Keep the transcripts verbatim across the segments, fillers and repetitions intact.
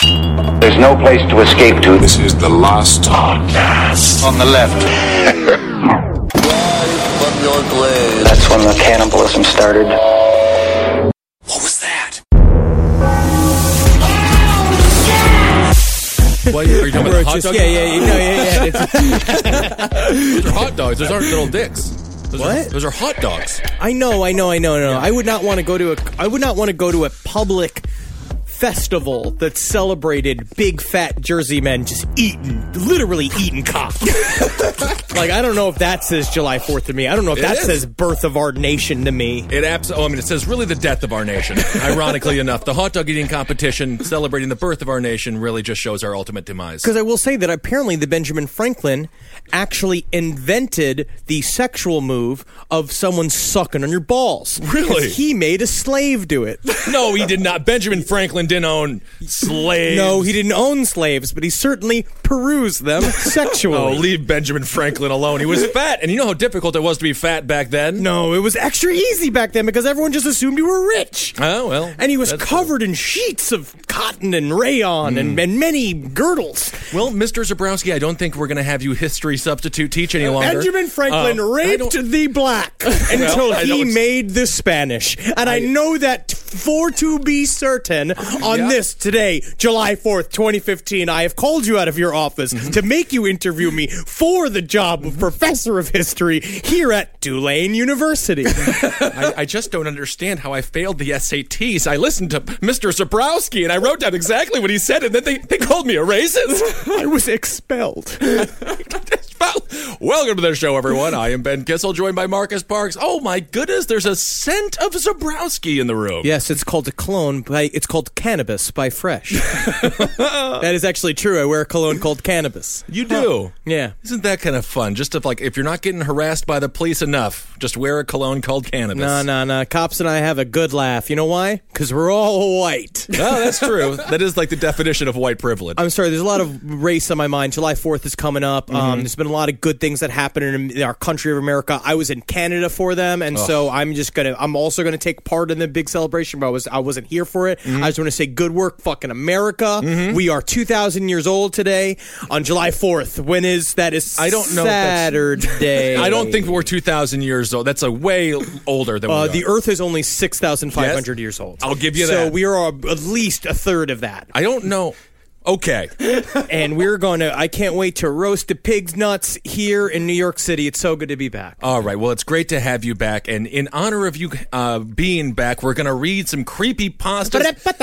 There's no place to escape to. This is the last podcast. On the left. That's when the cannibalism started. What was that? What, are you talking about the hot dog? Yeah, yeah, yeah, no, yeah, yeah. Those are hot dogs. Those aren't little dicks. Those What? Are, those are hot dogs. I know, I know, I know, I know. I would not want to go to a. I would not want to go to a public festival that celebrated big fat Jersey men just eating, literally eating cock. Like, I don't know if that says July fourth to me. I don't know if It that is. says birth of our nation to me. It abs- oh, I mean, it says really the death of our nation. Ironically enough, the hot dog eating competition celebrating the birth of our nation really just shows our ultimate demise. Because I will say that apparently the Benjamin Franklin actually invented the sexual move of someone sucking on your balls. Really? 'Cause he made a slave do it. No, he did not. Benjamin Franklin didn't own slaves. No, he didn't own slaves, but he certainly perused them sexually. Oh, leave Benjamin Franklin alone. He was fat, and you know how difficult it was to be fat back then? No, it was extra easy back then because everyone just assumed you were rich. Oh, well. And he was that's covered in sheets of cotton and rayon and, and many girdles. Well, Mister Zabrowski, I don't think we're going to have you history substitute teach any longer. Benjamin Franklin Uh, I raped don't- the black until I he don't- made the Spanish. And I, I- know that for to be certain on Yeah. this today, July fourth, twenty fifteen, I have called you out of your office Mm-hmm. to make you interview me for the job of professor of history here at Tulane University. I, I just don't understand how I failed the S A Ts. I listened to Mister Zabrowski, and I wrote down exactly what he said, and then they, they called me a racist. I was expelled. Welcome to the show, everyone. I am Ben Kissel, joined by Marcus Parks. Oh, my goodness, there's a scent of Zabrowski in the room. Yes, it's called a cologne by it's called Cannabis by Fresh. That is actually true. I wear a cologne called Cannabis. You do? Yeah. Isn't that kind of fun? Just to, like, if you're not getting harassed by the police enough, just wear a cologne called Cannabis. No, no, no. Cops and I have a good laugh. You know why? Because we're all white. No, that's true. That is like the definition of white privilege. I'm sorry, there's a lot of race on my mind. July fourth is coming up. Mm-hmm. Um, there's been a lot of good things that happen in, in our country of America. I was in Canada for them, and so I'm just gonna. I'm also gonna take part in the big celebration, but I was I wasn't here for it. Mm-hmm. I just want to say good work, fucking America. We are two thousand years old today on July fourth. When is that? Is I don't know if that's- Saturday. I don't think we're two thousand years old. That's a way older than we Uh, are. the Earth is only six thousand five hundred Yes? years old. I'll give you so that. we are at least a third of that. I don't know. Okay. And we're going to, I can't wait to roast the pig's nuts here in New York City. It's so good to be back. All right. Well, it's great to have you back. And in honor of you uh, being back, we're going to read some creepy pastas.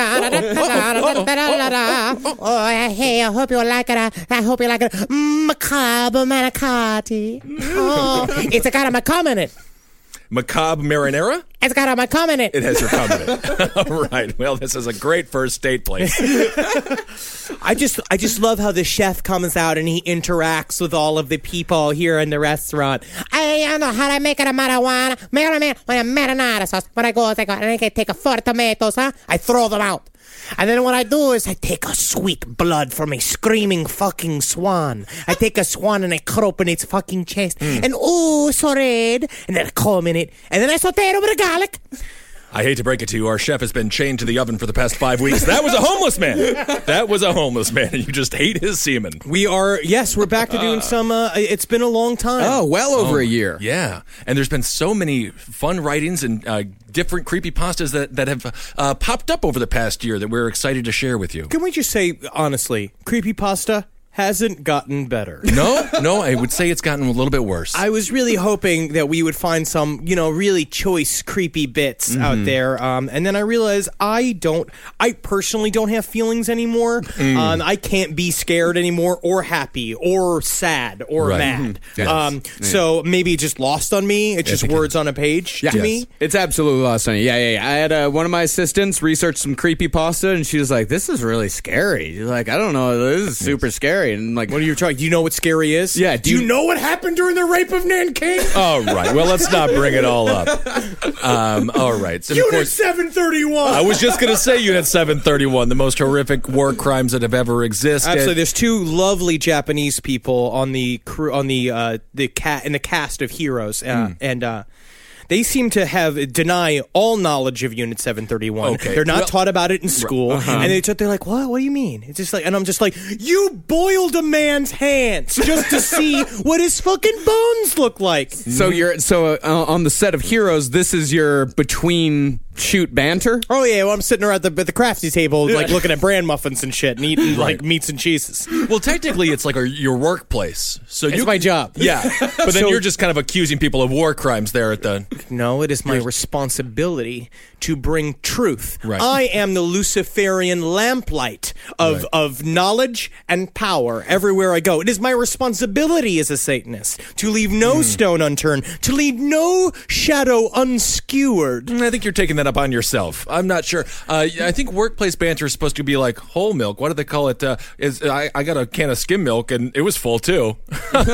Oh, hey, I hope you like it. I, I hope you like it. Macabre manicotti. Oh, it's got a macabre in it. Macabre marinara? It's got a macabre in it. It has your comment in it. All right. Well, this is a great first date place. I just I just love how the chef comes out and he interacts with all of the people here in the restaurant. I, I know how to make it a marijuana. Marinara, marinara sauce. When I go, I go, and I take a four tomatoes, huh? I throw them out. And then what I do is I take a sweet blood from a screaming fucking swan. I take a swan and I cut open its fucking chest. And ooh, so red. And then I comb in it. And then I saute it over the garlic. I hate to break it to you, our chef has been chained to the oven for the past five weeks. That was a homeless man. That was a homeless man, and you just hate his semen. We are, yes, we're back to doing some, uh, it's been a long time. Oh, well over a year. Yeah, and there's been so many fun writings and uh, different creepypastas that, that have uh, popped up over the past year that we're excited to share with you. Can we just say, honestly, creepypasta hasn't gotten better. No, no, I would say it's gotten a little bit worse. I was really hoping that we would find some, you know, really choice, creepy bits Mm-hmm. out there. Um, and then I realized I don't, I personally don't have feelings anymore. Mm. Um, I can't be scared anymore or happy or sad or Right. mad. Yes. Um, so maybe it's just lost on me. It's just it words on a page to Yes. me. It's absolutely lost on you. Yeah, yeah, yeah. I had uh, one of my assistants research some creepypasta, and she was like, this is really scary. She's like, I don't know, this is super scary. And I'm like, What are you trying? Do you know what scary is? Yeah, Do do you, you- know what happened during the rape of Nanking? All right, well, let's not bring it all up. Um, all right. So, of Unit course, seven thirty-one. I was just going to say Unit seven thirty-one, the most horrific war crimes that have ever existed. Absolutely, there's two lovely Japanese people on the crew on the uh, the cat in the cast of Heroes, uh, and uh, They seem to have deny all knowledge of Unit seven thirty-one. Okay. They're not Well- taught about it in school, Uh-huh. and they, they're like, "What? What do you mean?" It's just like, and I'm just like, "You boiled a man's hands just to see what his fucking bones look like." So you're so uh, on the set of Heroes. This is your between shoot banter. Oh yeah, well, I'm sitting around the at the crafty table, like looking at bran muffins and shit, and eating like meats and cheeses. Well, technically, it's like a, your workplace. So It's you, my job. Yeah, but then So- you're just kind of accusing people of war crimes there at the. No, it is my responsibility to bring truth. Right. I am the Luciferian lamplight of, Right. of knowledge and power everywhere I go. It is my responsibility as a Satanist to leave no stone unturned, to leave no shadow unskewered. I think you're taking that up on yourself. I'm not sure. Uh, I think workplace banter is supposed to be like whole milk. What do they call it? Uh, is I, I got a can of skim milk and it was full too. And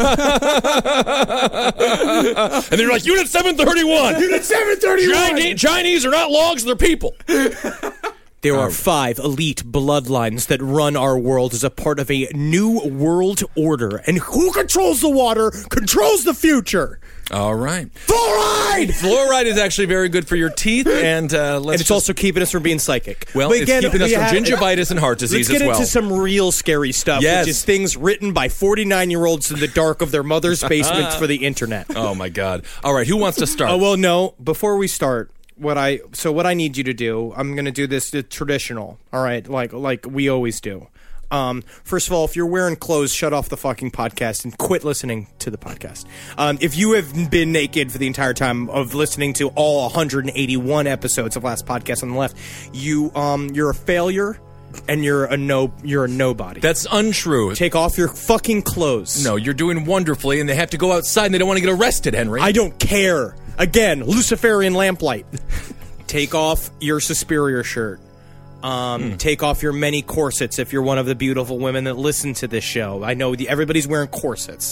they're like, Unit seven thirty-one. Unit seven thirty-one! Chinese, Chinese are not logs, they're people. There are five elite bloodlines that run our world as a part of a new world order. And who controls the water controls the future. All right. Fluoride! Fluoride is actually very good for your teeth, and uh, let's And it's just- also keeping us from being psychic. well, But it's again, keeping us we from have- gingivitis and heart disease Let's get as well. into some real scary stuff, Yes. which is things written by forty-nine-year-olds in the dark of their mother's basements for the internet. Oh my God! All right, who wants to start? Oh, well, no. Before we start, what I so what I need you to do, I'm going to do this the traditional, all right, like like we always do. Um, first of all, if you're wearing clothes, shut off the fucking podcast and quit listening to the podcast. Um, if you have been naked for the entire time of listening to all one hundred eighty-one episodes of Last Podcast on the Left, you um you're a failure and you're a no you're a nobody. That's untrue. Take off your fucking clothes. No, you're doing wonderfully, and they have to go outside, and they don't want to get arrested, Henry. I don't care. Again, Luciferian lamplight. Take off your Suspiria shirt. Um, Take off your many corsets if you're one of the beautiful women that listen to this show. I know the, everybody's wearing corsets.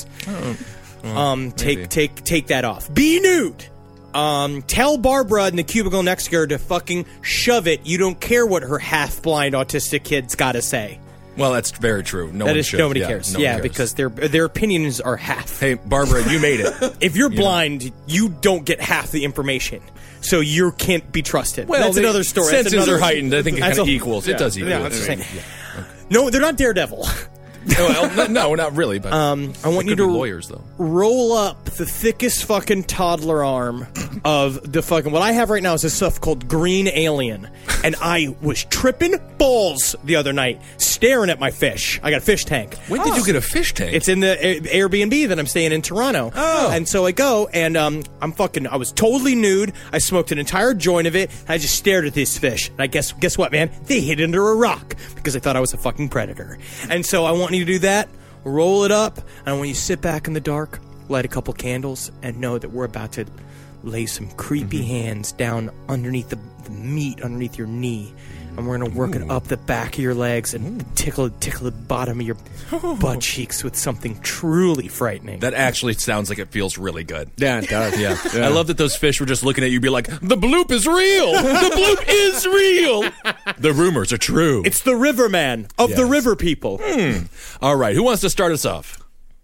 um, take maybe. take take that off. Be nude. Um, tell Barbara in the cubicle next to her to fucking shove it. You don't care what her half-blind autistic kid's got to say. Well, that's very true. No That one is should. nobody Yeah, cares. no one yeah, cares. because their their opinions are half. Hey, Barbara, you made it. If you're blind, you don't get half the information, so you can't be trusted. Well, that's the another story. That's senses another- are heightened. I think it that's kinda a- equals. It does equal. Yeah, It's that's right. the same. No, they're not Daredevil. well, no, not really. But Um, I want they you could to be lawyers, though. roll up the thickest fucking toddler arm of the fucking. What I have right now is this stuff called Green Alien, and I was tripping balls the other night, staring at my fish. I got a fish tank. When did you get a fish tank? It's in the A- Airbnb that I'm staying in Toronto. Oh. And so I go, and um, I'm fucking, I was totally nude. I smoked an entire joint of it. And I just stared at this fish. And I guess, guess what, man? They hid under a rock because I thought I was a fucking predator. And so I want you to do that, roll it up, and I want you to sit back in the dark, light a couple candles, and know that we're about to lay some creepy hands down underneath the, the meat underneath your knee. And we're going to work it up the back of your legs and tickle tickle the bottom of your butt cheeks with something truly frightening. That actually sounds like it feels really good. Yeah, it does. Yeah. I love that those fish were just looking at you, be like, "The bloop is real. The bloop is real. The rumors are true." It's the Riverman of the Yes. river people. All right. Who wants to start us off?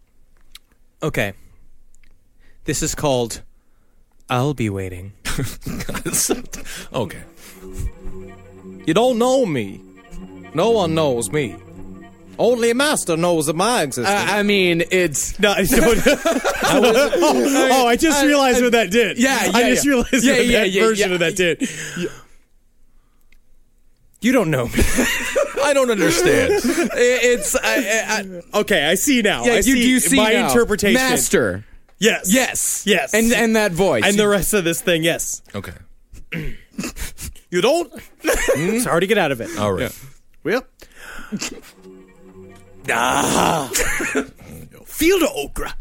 Okay. This is called I'll Be Waiting. Okay. You don't know me. No one knows me. Only a master knows of my existence. I, I mean, it's no, I don't. oh, oh, I just realized what that did. Yeah, I yeah, just yeah. realized Yeah, what yeah, that yeah, version yeah. of that did. You don't know me. I don't understand. it's I, I, Okay, I see now. yeah. I you see do you see my now. interpretation. Master. Yes. Yes. Yes. And and that voice. And the rest of this thing, yes. Okay. You don't? It's hard to get out of it. All right. Well. Ah. Feel the okra.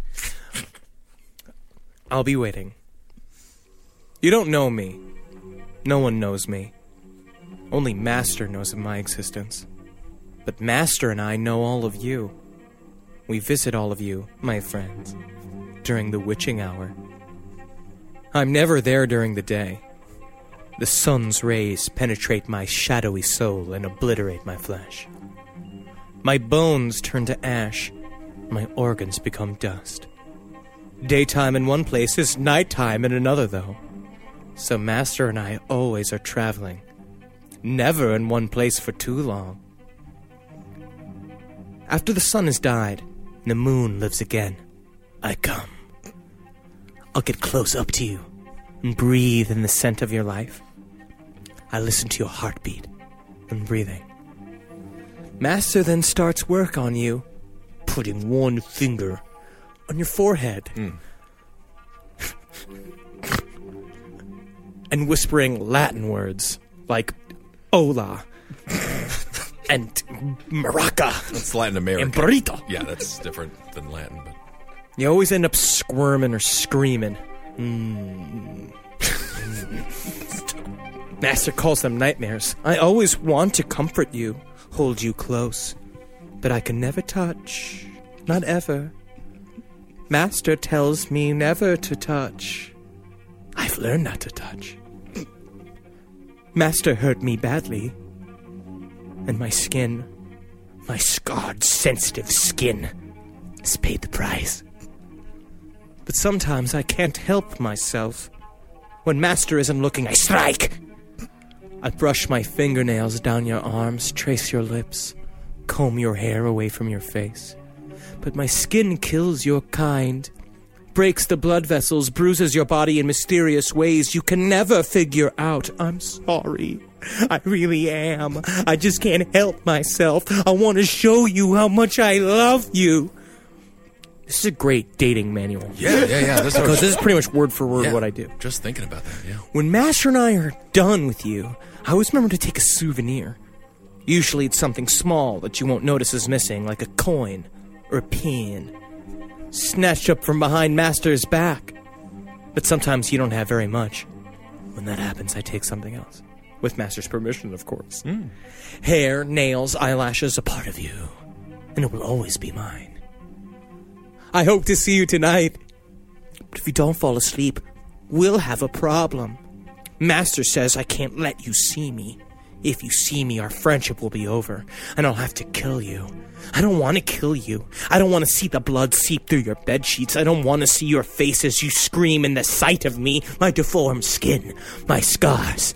I'll be waiting. You don't know me. No one knows me. Only Master knows of my existence. But Master and I know all of you. We visit all of you, my friends, during the witching hour. I'm never there during the day. The sun's rays penetrate my shadowy soul and obliterate my flesh. My bones turn to ash. My organs become dust. Daytime in one place is nighttime in another, though. So Master and I always are traveling. Never in one place for too long. After the sun has died and the moon lives again, I come. I'll get close up to you and breathe in the scent of your life. I listen to your heartbeat and breathing. Master then starts work on you, putting one finger on your forehead. Mm. And whispering Latin words like hola and maraca That's Latin American. and burrito. Yeah, that's different than Latin. But You always end up squirming or screaming. Mm. Master calls them nightmares. I always want to comfort you, hold you close, but I can never touch. Not ever. Master tells me never to touch. I've learned not to touch. Master hurt me badly, and my skin, my scarred, sensitive skin, has paid the price. But sometimes I can't help myself. When Master isn't looking, I strike. I brush my fingernails down your arms, trace your lips, comb your hair away from your face. But my skin kills your kind, breaks the blood vessels, bruises your body in mysterious ways you can never figure out. I'm sorry. I really am. I just can't help myself. I want to show you how much I love you. This is a great dating manual. yeah, yeah, yeah. This Because this is pretty much word for word yeah, what I do. Just thinking about that, yeah. When Master and I are done with you, I always remember to take a souvenir. Usually it's something small that you won't notice is missing, like a coin or a pin. Snatched up from behind Master's back. But sometimes you don't have very much. When that happens, I take something else. With Master's permission, of course. Mm. Hair, nails, eyelashes, a part of you. And it will always be mine. I hope to see you tonight. But if you don't fall asleep, we'll have a problem. Master says I can't let you see me. If you see me, our friendship will be over, and I'll have to kill you. I don't want to kill you. I don't want to see the blood seep through your bedsheets. I don't want to see your face as you scream in the sight of me, my deformed skin, my scars,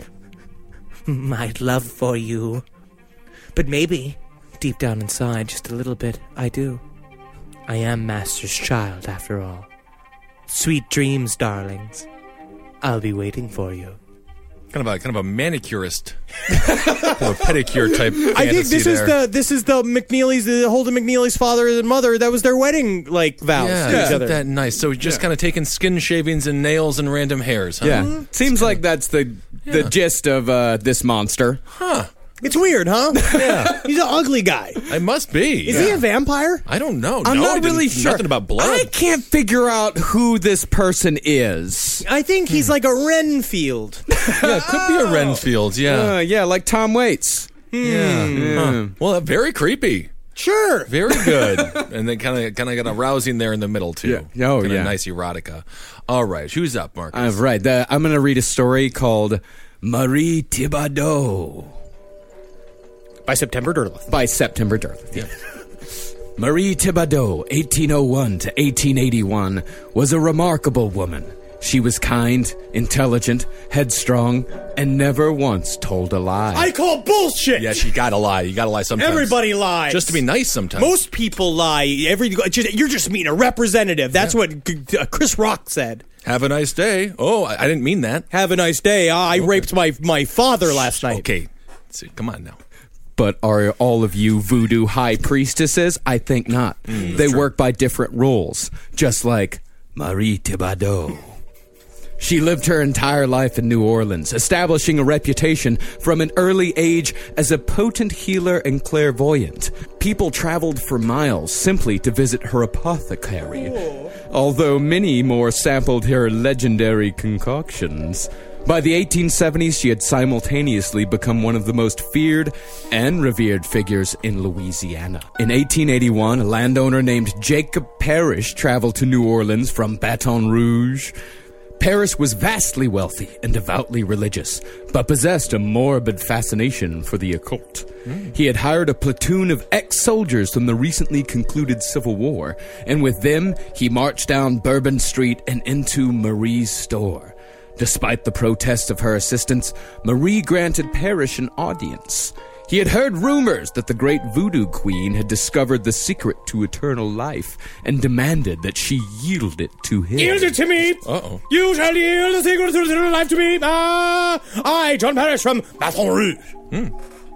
my love for you. But maybe, deep down inside, just a little bit, I do. I am Master's child, after all. Sweet dreams, darlings. I'll be waiting for you. Kind of a kind of a manicurist or pedicure type fantasy I think this there. is the this is the McNeely's, the Holden McNeely's father and mother. That was their wedding like vows yeah, to each isn't other. that nice? So just kind of taking skin shavings and nails and random hairs, huh? Yeah. Seems like that's the the Yeah. gist of uh, this monster. Huh. It's weird, huh? Yeah. He's an ugly guy. I must be. Is yeah. he a vampire? I don't know. I'm no, I not didn't- really sure. Nothing about blood. I can't figure out who this person is. I think he's like a Renfield. Yeah, it could be a Renfield. Yeah. Uh, yeah, like Tom Waits. yeah. Huh. Well, very creepy. Sure. Very good. And then kind of kind of got a rousing there in the middle too. Yeah. Oh, Kinda yeah. Nice erotica. All right. Who's up, Marcus? Uh, right. The, I'm going to read a story called Marie Thibodeau. By September Derleth. By September Derleth, yeah. Marie Thibodeau, eighteen oh one to eighteen eighty-one, was a remarkable woman. She was kind, intelligent, headstrong, and never once told a lie. I call bullshit. Yes, you gotta lie. You gotta lie sometimes. Everybody lies. Just to be nice sometimes. Most people lie. Every just, you're just meeting a representative. That's Yeah. what uh, Chris Rock said. Have a nice day. Oh, I, I didn't mean that. Have a nice day. I raped my my father last night. Okay. So, come on now. But are all of you voodoo high priestesses? I think not. They work by different rules, just like Marie Thibodeau. She lived her entire life in New Orleans, establishing a reputation from an early age as a potent healer and clairvoyant. People traveled for miles simply to visit her apothecary, although many more sampled her legendary concoctions. By the eighteen seventies, she had simultaneously become one of the most feared and revered figures in Louisiana. In eighteen eighty-one, a landowner named Jacob Parrish traveled to New Orleans from Baton Rouge. Parrish was vastly wealthy and devoutly religious, but possessed a morbid fascination for the occult. Mm. He had hired a platoon of ex-soldiers from the recently concluded Civil War, and with them, he marched down Bourbon Street and into Marie's store. Despite the protests of her assistants, Marie granted Parrish an audience. He had heard rumors that the great voodoo queen had discovered the secret to eternal life and demanded that she yield it to him. Yield it to me! Uh-oh. You shall yield the secret to eternal life to me! Ah! I, John Parrish from Baton Rouge! Hmm.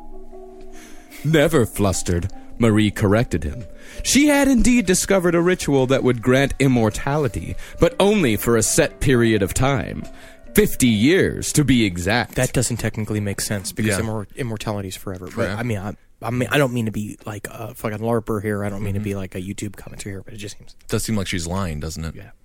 Never flustered, Marie corrected him. She had indeed discovered a ritual that would grant immortality, but only for a set period of time. Fifty years, to be exact. That doesn't technically make sense because Yeah. immor- immortality is forever. But Forever. I mean, I, I mean, I don't mean to be like a fucking LARPer here. I don't mean to be like a YouTube commenter here, but it just seems. Does seem like she's lying, doesn't it? Yeah.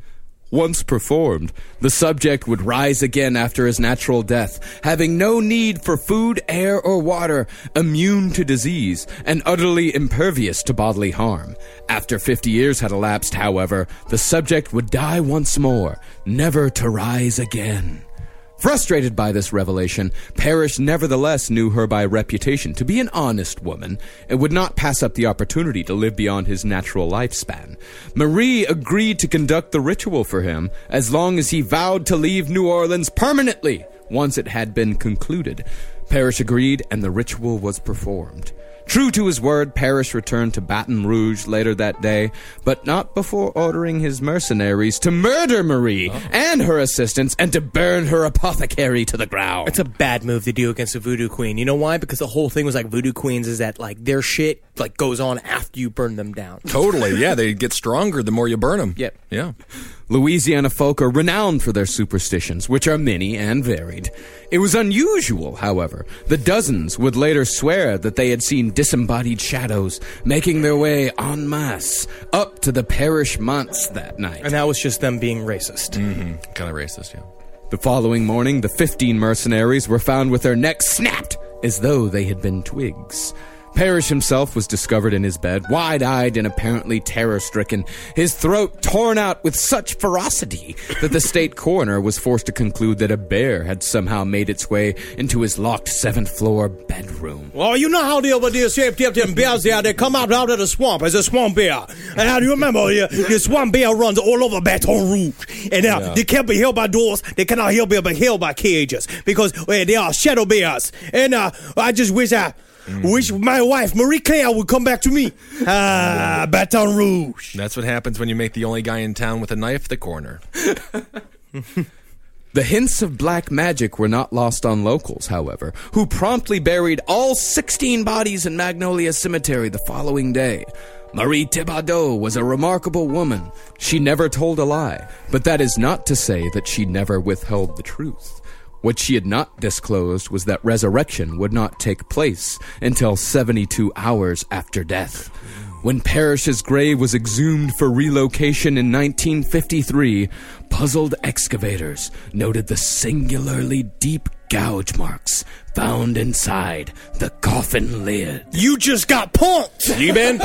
Once performed, the subject would rise again after his natural death, having no need for food, air, or water, immune to disease, and utterly impervious to bodily harm. After fifty years had elapsed, however, the subject would die once more, never to rise again. Frustrated by this revelation, Parrish nevertheless knew her by reputation to be an honest woman and would not pass up the opportunity to live beyond his natural lifespan. Marie agreed to conduct the ritual for him as long as he vowed to leave New Orleans permanently once it had been concluded. Parrish agreed, and the ritual was performed. True to his word, Parrish returned to Baton Rouge later that day, but not before ordering his mercenaries to murder Marie oh. and her assistants and to burn her apothecary to the ground. It's a bad move to do against a voodoo queen. You know why? Because the whole thing was like voodoo queens is that like their shit like goes on after you burn them down. Totally, yeah. They get stronger the more you burn them. Yep. Yeah. Louisiana folk are renowned for their superstitions, which are many and varied. It was unusual, however. The dozens would later swear that they had seen disembodied shadows making their way en masse up to the Parrish manse that night. And that was just them being racist. Mm-hmm. Kind of racist, yeah. The following morning, the fifteen mercenaries were found with their necks snapped as though they had been twigs. Parrish himself was discovered in his bed, wide-eyed and apparently terror-stricken, his throat torn out with such ferocity that the state coroner was forced to conclude that a bear had somehow made its way into his locked seventh-floor bedroom. Well, you know how the over there shaped up them bears there, they come out out of the swamp as a swamp bear. And how do you remember, uh, the swamp bear runs all over Baton Rouge. And uh, Yeah. they can't be held by doors, they cannot be held by cages, because uh, they are shadow bears. And uh, I just wish I... Mm. Wish my wife, Marie Claire, would come back to me. Ah, Baton Rouge. That's what happens when you make the only guy in town with a knife the corner. The hints of black magic were not lost on locals, however, who promptly buried all sixteen bodies in Magnolia Cemetery the following day. Marie Thibodeau was a remarkable woman. She never told a lie, but that is not to say that she never withheld the truth. What she had not disclosed was that resurrection would not take place until seventy-two hours after death. When Parrish's grave was exhumed for relocation in nineteen fifty-three, puzzled excavators noted the singularly deep gouge marks found inside the coffin lid. You just got punked. You been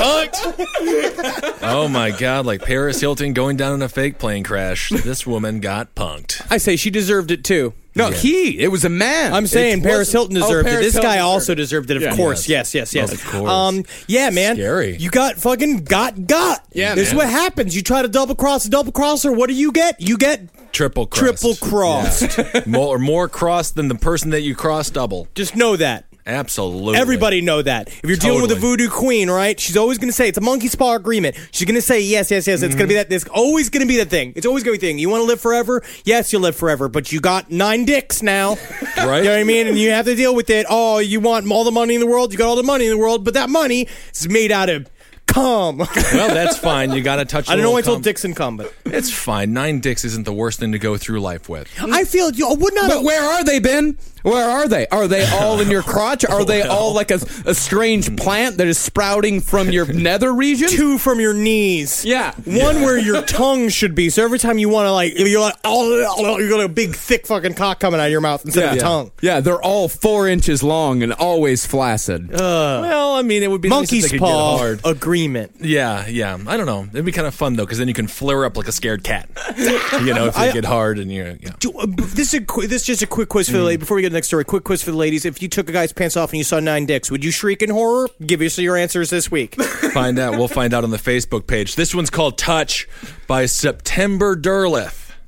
punked? Oh my God, like Paris Hilton going down in a fake plane crash. This woman got punked. I say she deserved it too. No, Yeah. he. It was a man. I'm saying It Paris wasn't- Hilton Oh, deserved Paris it. This Hilton guy deserved also it. deserved it, of Yeah. course. Yes, yes, yes. Of course. Um, yeah, man. Scary. You got fucking got got. Yeah, This is man. what happens. You try to double cross a double crosser. What do you get? You get Triple crossed. triple crossed. Yeah. more, more crossed than the person that you crossed double. Just know that. Absolutely. Everybody know that. If you're dealing with a Totally. voodoo queen, right? She's always going to say it's a monkey paw agreement. She's going to say yes, yes, yes. It's going to be that. It's always going to be that thing. It's always going to be the thing. You want to live forever? Yes, you'll live forever. But you got nine dicks now. Right? You know what I mean? And you have to deal with it. Oh, you want all the money in the world? You got all the money in the world, but that money is made out of cum. Well, that's fine. You got to touch. I don't know why I why told dicks and cum, but It's fine. Nine dicks isn't the worst thing to go through life with. I feel you would not. But where are they, Ben? Where are they? Are they all in your crotch? Are they all like a, a strange plant that is sprouting from your nether region? Two from your knees. Yeah. One where your tongue should be. So every time you want to like, you're like, oh, you got a big, thick fucking cock coming out of your mouth instead of Yeah. a tongue. Yeah, they're all four inches long and always flaccid. Well, I mean, it would be nice if Monkey's they could get paw hard. agreement. Yeah, yeah. I don't know. It'd be kind of fun though, because then you can flare up like a scared cat. You know, if you I- get hard and you're. You know. Do, uh, b- this is a, qu- this is just a quick quiz for the lady. Before we get to the next story, quick quiz for the ladies. If you took a guy's pants off and you saw nine dicks, would you shriek in horror? Give us your answers this week. Find out. We'll find out on the Facebook page. This one's called Touch by September Derleth.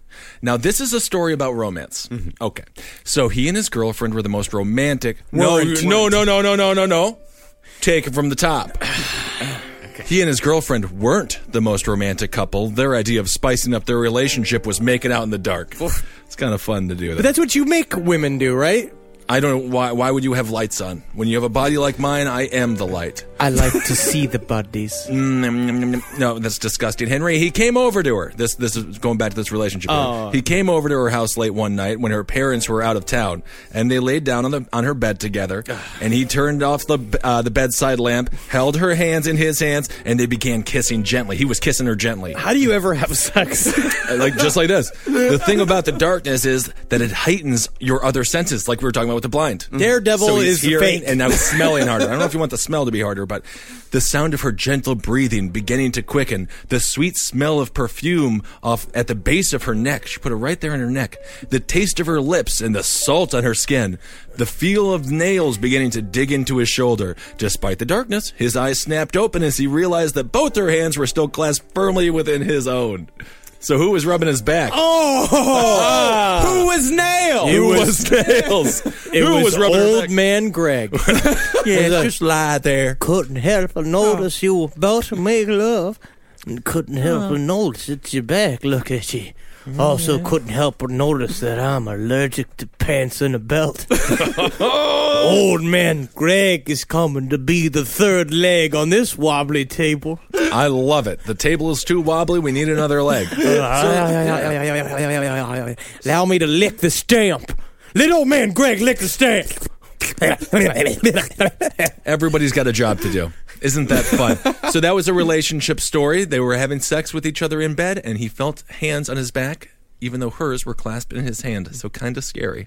Now, this is a story about romance. Mm-hmm. Okay. So he and his girlfriend were the most romantic. No, Weren't. no, no, no, no, no, no, no. Take it from the top. He and his girlfriend weren't the most romantic couple. Their idea of spicing up their relationship was making out in the dark. It's kind of fun to do that. But that's what you make women do, right? I don't know why. Why would you have lights on? When you have a body like mine, I am the light. I like to see the buddies. No, that's disgusting. Henry, he came over to her. This this is going back to this relationship. Oh. He came over to her house late one night when her parents were out of town, and they laid down on the on her bed together. And he turned off the uh, the bedside lamp, held her hands in his hands, and they began kissing gently. He was kissing her gently, How do you ever have sex? like just like this. The thing about the darkness is that it heightens your other senses, like we were talking about with the blind. Daredevil So he's is hearing, fake. and now he's smelling harder. I don't know if you want the smell to be harder, but the sound of her gentle breathing beginning to quicken, the sweet smell of perfume off at the base of her neck. She put it right there in her neck. The taste of her lips and the salt on her skin. The feel of nails beginning to dig into his shoulder. Despite the darkness, his eyes snapped open as he realized that both her hands were still clasped firmly within his own. So who was rubbing his back? Oh, Who was nailed? It Who was- was nails? it Who was, rubbing her old back? man Greg. Yeah, just lie there. couldn't help but notice you were about to make love. And couldn't help but notice it's your back. Look at you. Also couldn't help but notice that I'm allergic to pants and a belt. Old man Greg is coming to be the third leg on this wobbly table. I love it. The table is too wobbly. We need another leg. Allow me to lick the stamp. Let old man Greg lick the stamp. Everybody's got a job to do. Isn't that fun? So that was a relationship story. They were having sex with each other in bed, and he felt hands on his back, even though hers were clasped in his hand. So kind of scary.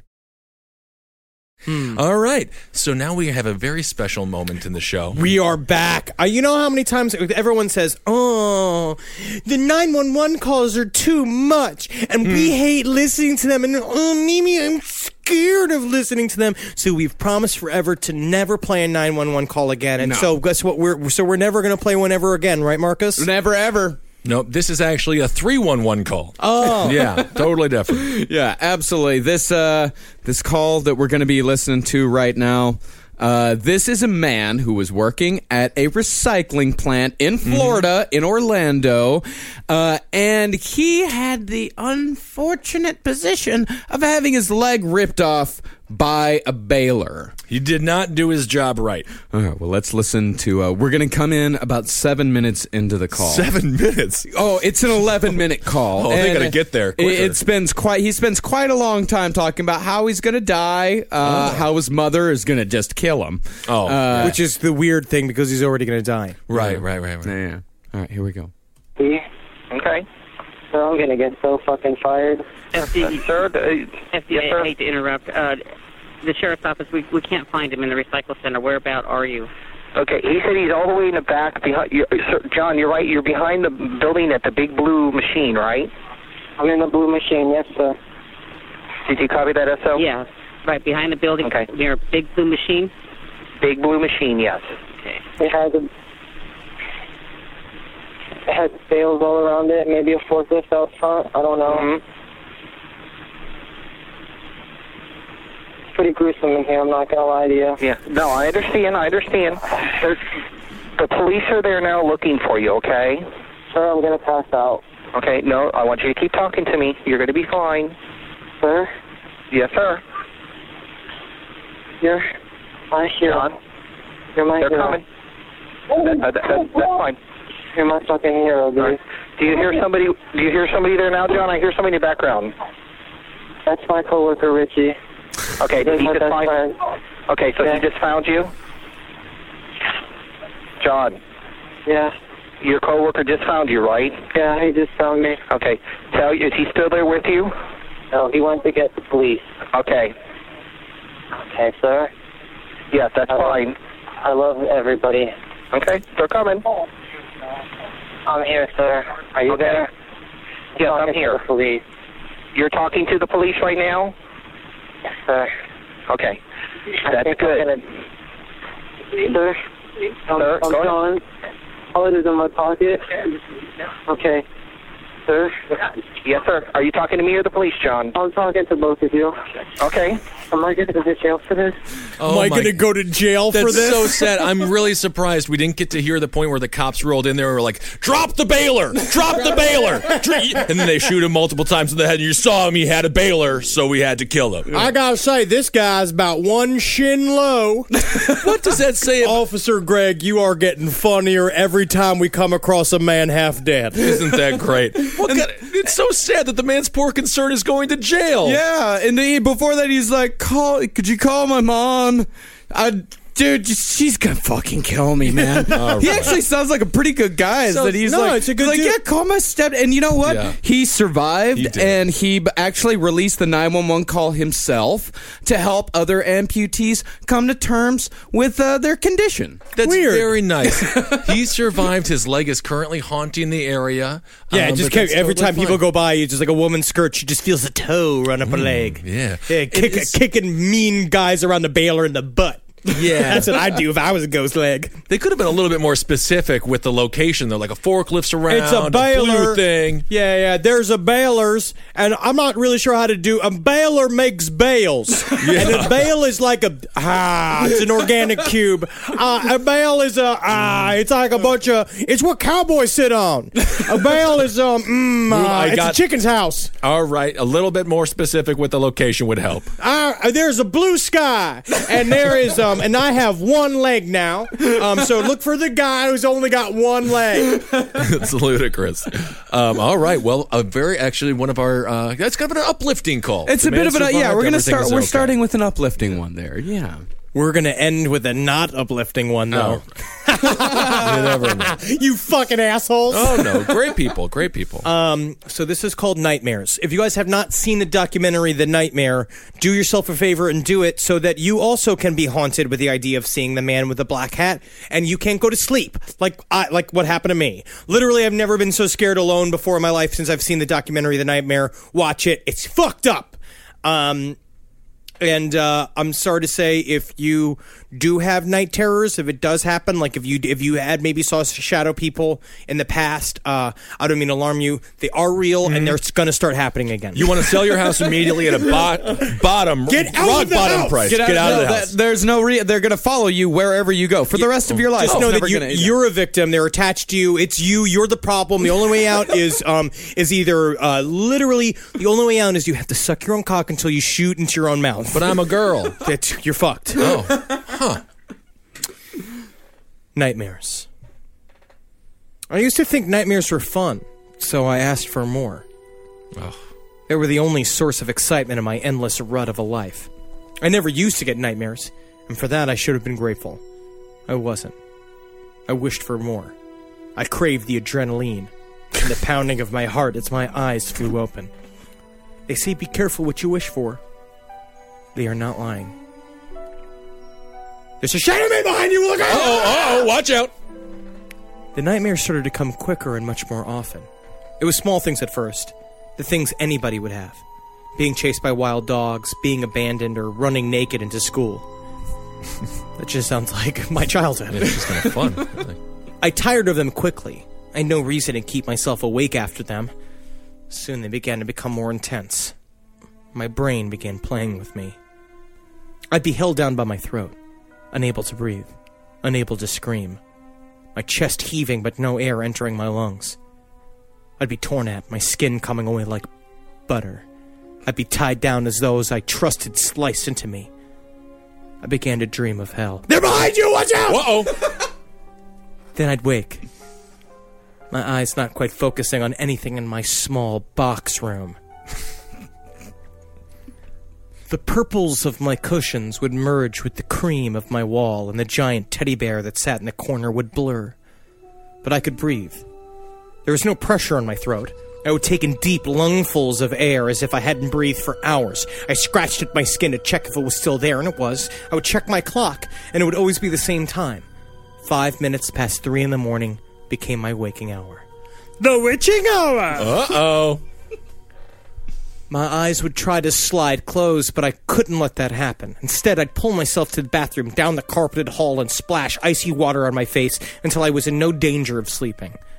All right. So now we have a very special moment in the show. We are back. Uh, you know how many times everyone says, oh, the nine one one calls are too much, and we hate listening to them, and oh, Mimi, I'm scared of listening to them. So we've promised forever to never play a nine one one call again. And No. so guess what? We're so we're never going to play one ever again, right, Marcus? Never ever. Nope, this is actually a three one one call. Oh. Yeah, totally different. Yeah, absolutely. This uh, this call that we're going to be listening to right now. Uh, this is a man who was working at a recycling plant in Florida, in Orlando, uh, and he had the unfortunate position of having his leg ripped off by a baler. He did not do his job right. All right, well, let's listen to. Uh, we're going to come in about seven minutes into the call. Seven minutes. Oh, it's an eleven-minute call. Oh, they and gotta get there It, quicker. it spends quite. He spends quite a long time talking about how he's going to die, uh, how his mother is going to just kill him. Oh, Uh, Which is the weird thing because he's already going to die. right, right, right, right. Yeah. All right, here we go. Okay. So I'm gonna get so fucking fired. Uh, sir, uh, F D A, yes, sir. I hate to interrupt. Uh, the sheriff's office, we, we can't find him in the recycle center. Whereabout are you? Okay, he said he's all the way in the back behind. You, sir, John, you're right. You're behind the building at the big blue machine, right? I'm in the blue machine, yes, sir. Did you copy that, S O? Yeah, right behind the building Okay. near a big blue machine. Big blue machine, yes. Okay. It has a, it has sails all around it, maybe a forklift out front. I don't know. Mm-hmm. It's pretty gruesome in here. I'm not gonna lie to you. Yeah. No, I understand. I understand. There's, the police are there now looking for you. Okay. Sir, I'm gonna pass out. Okay. No, I want you to keep talking to me. You're going to be fine. Sir, Yes, sir. you're my hero. John, You're my they're hero. coming. That, that, that, that's fine. You're my fucking hero, dude. All right. Do you hear somebody? Do you hear somebody there now, John? I hear somebody in the background. That's my coworker, Richie. Okay. Did He's he my just best find? friend. Okay, so Yeah. he just found you? John, Yeah, your coworker just found you, right? yeah, he just found me. Okay. Tell you, is he still there with you? No, he went to get the police. Okay. Okay, sir. Yes, that's Hello. fine. I love everybody. Okay, they're coming. I'm here, sir. Are you Okay. there? Yes, Talking I'm to here. the police. You're talking to the police right now? Yes, sir. Okay. I That's think good. I'm gonna... Sir, I'm, Sir, I'm go ahead. John. All it is in my pocket. Okay. Sir? Yes, sir. Are you talking to me or the police, John? I'm talking to both of you. Okay. Am I going to go to jail for this? Oh, Am I my- going to go to jail for That's this? so sad. I'm really surprised we didn't get to hear the point where the cops rolled in there and were like, drop the bailer! Drop the bailer! Dr-" And then they shoot him multiple times in the head. And you saw him, he had a bailer, so we had to kill him. I gotta say, this guy's about one shin low. What does that say? about- Officer Greg, you are getting funnier every time we come across a man half dead. Isn't that great? What kind of- it's so sad that the man's poor concern is going to jail. Yeah, and he, before that, he's like, "Call, could you call my mom?" I, dude, just, she's gonna fucking kill me, man. All He right. actually sounds like a pretty good guy. So- that he's no, like, it's a good like, dude. yeah, call my step. And you know what? Yeah. He survived, He did. and he b- actually released the nine one one call himself to help other amputees come to terms with uh, their condition. That's Weird. very nice. He survived. His leg is currently haunting the area. Yeah, Um, just but ca- that's every totally time people fine. go by you, just like a woman's skirt, she just feels a toe run up her leg. yeah. yeah It kick, is- kicking mean guys around the bailer in the butt. Yeah. That's what I'd do if I was a ghost leg. They could have been a little bit more specific with the location, though, like a forklifts around, It's a bailer blue thing. Yeah, yeah. There's a bailers, and I'm not really sure how to do. A baler makes bales, and a bale is like a ah. It's an organic cube. Uh, a bale is a ah. It's like a bunch of. It's what cowboys sit on. A bale is um. Mm, uh, I it's got- a chicken's house. All right, a little bit more specific with the location would help. Uh, there's a blue sky, and there is um, and I have one leg now. Um, so look for the guy who's only got one leg. It's ludicrous. Um, all right, well, a very actually one of our uh, that's kind of an uplifting call. It's The a bit man of an yeah. survived, We're gonna everything start. is We're okay. starting with an uplifting one there. Yeah. We're gonna end with a not uplifting one though. You never know. You fucking assholes. Oh no, great people, great people. Um, so this is called Nightmares. If you guys have not seen the documentary The Nightmare, do yourself a favor and do it so that you also can be haunted with the idea of seeing the man with the black hat and you can't go to sleep. Like I, like what happened to me. Literally, I've never been so scared alone before in my life since I've seen the documentary The Nightmare. Watch it. It's fucked up. Um, And uh, I'm sorry to say, if you do have night terrors, if it does happen, like if you if you had maybe saw shadow people in the past, uh, I don't mean to alarm you. They are real, and they're going to start happening again. You want to sell your house immediately at a bot- bottom, Get out rock of the bottom house. price. Get out, Get out no, of the that- house. There's no re- they're going to follow you wherever you go for the rest of your life. Just It's know never that you, gonna- you're a victim. They're attached to you. It's you. You're the problem. The only way out is um is either uh, literally the only way out is you have to suck your own cock until you shoot into your own mouth. But I'm a girl. That you're fucked. Oh, huh. Nightmares. I used to think nightmares were fun, so I asked for more. Oh. They were the only source of excitement in my endless rut of a life. I never used to get nightmares, and for that I should have been grateful. I wasn't. I wished for more. I craved the adrenaline and the pounding of my heart as my eyes flew open. They say be careful what you wish for. They are not lying. There's a shadow man behind you! Look out! Oh, oh, watch out. The nightmares started to come quicker and much more often. It was small things at first. The things anybody would have. Being chased by wild dogs, being abandoned, or running naked into school. That just sounds like my childhood. It's just kind of fun. Really. I tired of them quickly. I had no reason to keep myself awake after them. Soon they began to become more intense. My brain began playing with me. I'd be held down by my throat, unable to breathe, unable to scream, my chest heaving but no air entering my lungs. I'd be torn at, my skin coming away like butter. I'd be tied down as those I trusted sliced into me. I began to dream of hell. They're behind you! Watch out! Uh-oh. Then I'd wake. My eyes not quite focusing on anything in my small box room. The purples of my cushions would merge with the cream of my wall, and the giant teddy bear that sat in the corner would blur. But I could breathe. There was no pressure on my throat. I would take in deep lungfuls of air as if I hadn't breathed for hours. I scratched at my skin to check if it was still there, and it was. I would check my clock, and it would always be the same time. Five minutes past three in the morning became my waking hour. The witching hour! Uh-oh. My eyes would try to slide closed, but I couldn't let that happen. Instead, I'd pull myself to the bathroom, down the carpeted hall, and splash icy water on my face until I was in no danger of sleeping.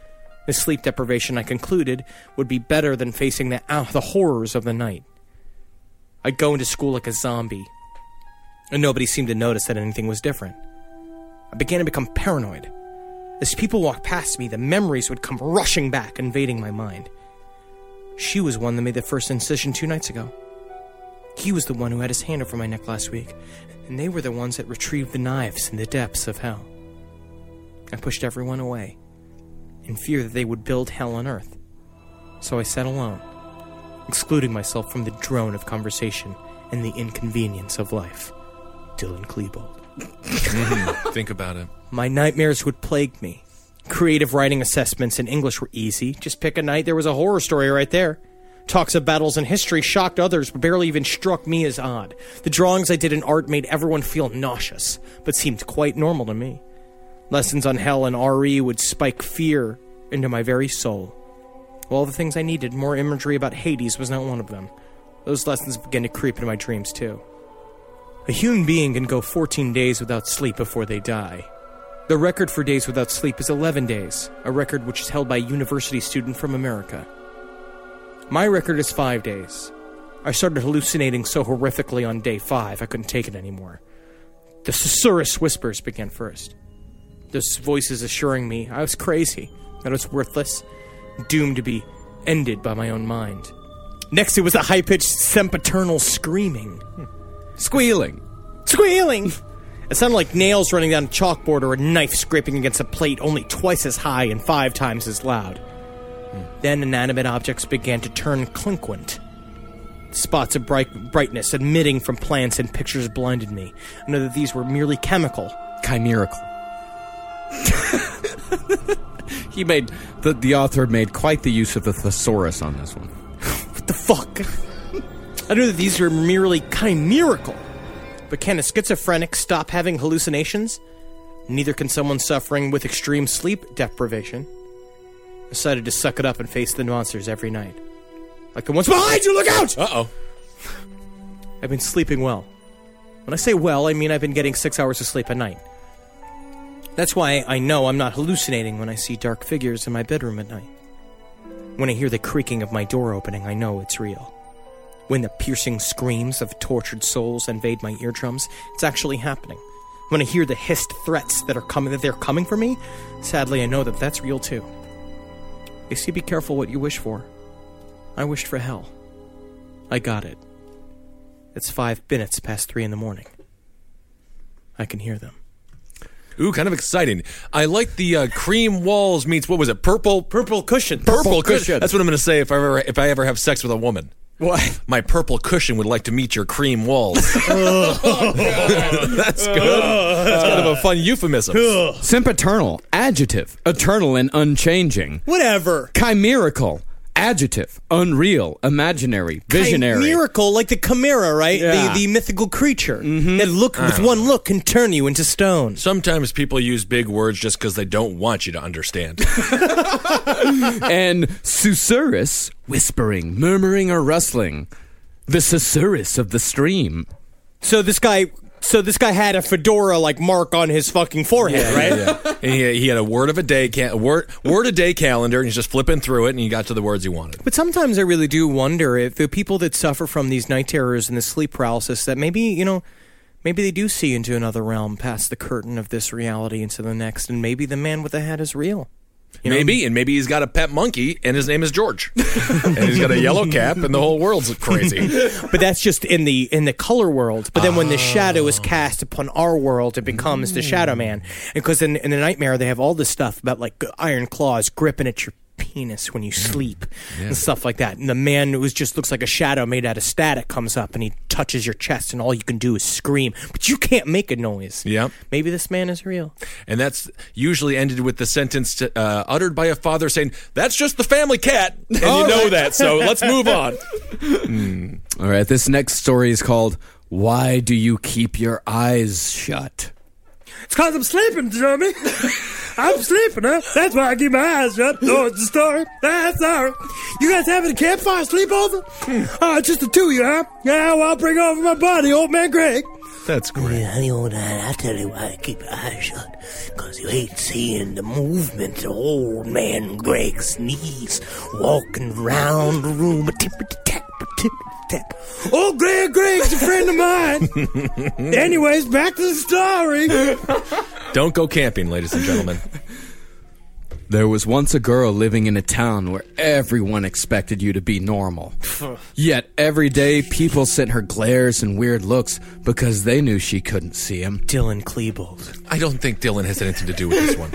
The sleep deprivation, I concluded, would be better than facing the, uh, the horrors of the night. I'd go into school like a zombie, and nobody seemed to notice that anything was different. I began to become paranoid. As people walked past me, the memories would come rushing back, invading my mind. She was one that made the first incision two nights ago. He was the one who had his hand over my neck last week, and they were the ones that retrieved the knives in the depths of hell. I pushed everyone away, in fear that they would build hell on earth. So I sat alone, excluding myself from the drone of conversation and the inconvenience of life. Dylan Klebold. Mm-hmm. Think about it. My nightmares would plague me. Creative writing assessments in English were easy. Just pick a night, there was a horror story right there. Talks of battles in history shocked others, but barely even struck me as odd. The drawings I did in art made everyone feel nauseous, but seemed quite normal to me. Lessons on hell and R E would spike fear into my very soul. Of all the things I needed, more imagery about Hades was not one of them. Those lessons began to creep into my dreams, too. A human being can go fourteen days without sleep before they die. The record for days without sleep is eleven days, a record which is held by a university student from America. My record is five days. I started hallucinating so horrifically on day five, I couldn't take it anymore. The susurrus whispers began first. Those voices assuring me I was crazy, that I was worthless, doomed to be ended by my own mind. Next, it was a high-pitched, sempiternal screaming. Squealing. Squealing! It sounded like nails running down a chalkboard or a knife scraping against a plate, only twice as high and five times as loud. Hmm. Then inanimate objects began to turn clinquant. Spots of bright brightness emitting from plants and pictures blinded me. I know that these were merely chemical. Chimerical. He made the the author made quite the use of the thesaurus on this one. What the fuck? I know that these are merely chimerical. But can a schizophrenic stop having hallucinations? Neither can someone suffering with extreme sleep deprivation. I decided to suck it up and face the monsters every night. Like the ones behind you, look out! Uh-oh. I've been sleeping well. When I say well, I mean I've been getting six hours of sleep a night. That's why I know I'm not hallucinating when I see dark figures in my bedroom at night. When I hear the creaking of my door opening, I know it's real. When the piercing screams of tortured souls invade my eardrums, it's actually happening. When I hear the hissed threats that are coming, that they're coming for me, sadly I know that that's real too. You see, be careful what you wish for. I wished for hell. I got it. It's five minutes past three in the morning. I can hear them. Ooh, kind of exciting. I like the uh, cream walls meets, what was it, purple? Purple cushion. Purple, Purple cushion. cushion. That's what I'm going to say if I ever if I ever have sex with a woman. What? My purple cushion would like to meet your cream walls. Oh, that's good. That's kind of a fun euphemism. Sempiternal, adjective, eternal and unchanging. Whatever. Chimerical, adjective, unreal, imaginary, visionary. Chimerical, like the chimera, right? Yeah. The the mythical creature that look with one look can turn you into stone. Sometimes people use big words just because they don't want you to understand. And susurrus, whispering, murmuring, or rustling. The susurrus of the stream. So this guy, so this guy had a fedora like mark on his fucking forehead, right? Yeah. And he, he had a word of a day, ca- a word word a day calendar, and he's just flipping through it, and he got to the words he wanted. But sometimes I really do wonder if the people that suffer from these night terrors and the sleep paralysis, that maybe, you know, maybe they do see into another realm past the curtain of this reality into the next, and maybe the man with the hat is real. You know? Maybe, and maybe he's got a pet monkey, and his name is George, and he's got a yellow cap, and the whole world's crazy. But that's just in the in the color world. But then oh. when the shadow is cast upon our world, it becomes mm. the Shadow Man. And because in, in the nightmare, they have all this stuff about like iron claws gripping at your penis when you sleep yeah. and stuff like that. And the man who just looks like a shadow made out of static comes up and he touches your chest, and all you can do is scream, but you can't make a noise. Yeah, maybe this man is real. And that's usually ended with the sentence to, uh, uttered by a father saying, "That's just the family cat," and you know that. So let's move on. mm. All right, this next story is called "Why Do You Keep Your Eyes Shut?" It's because I'm sleeping, Jeremy. I'm sleeping, huh? That's why I keep my eyes shut. Oh, it's the story. That's all right. You guys having a campfire sleepover? Hmm. Oh, it's just the two of you, huh? Yeah, well, I'll bring over my buddy, old man Greg. That's great. Yeah, honey, old man, I tell you why I keep your eyes shut. Because you ain't seeing the movement of old man Greg's knees walking around the room. Tip-a-tap, tip-a-tap. Old Greg Greg's a friend of mine. Anyways, back to the story. Don't go camping, ladies and gentlemen. There was once a girl living in a town where everyone expected you to be normal. Yet every day, people sent her glares and weird looks because they knew she couldn't see him. Dylan Klebold. I don't think Dylan has anything to do with this one.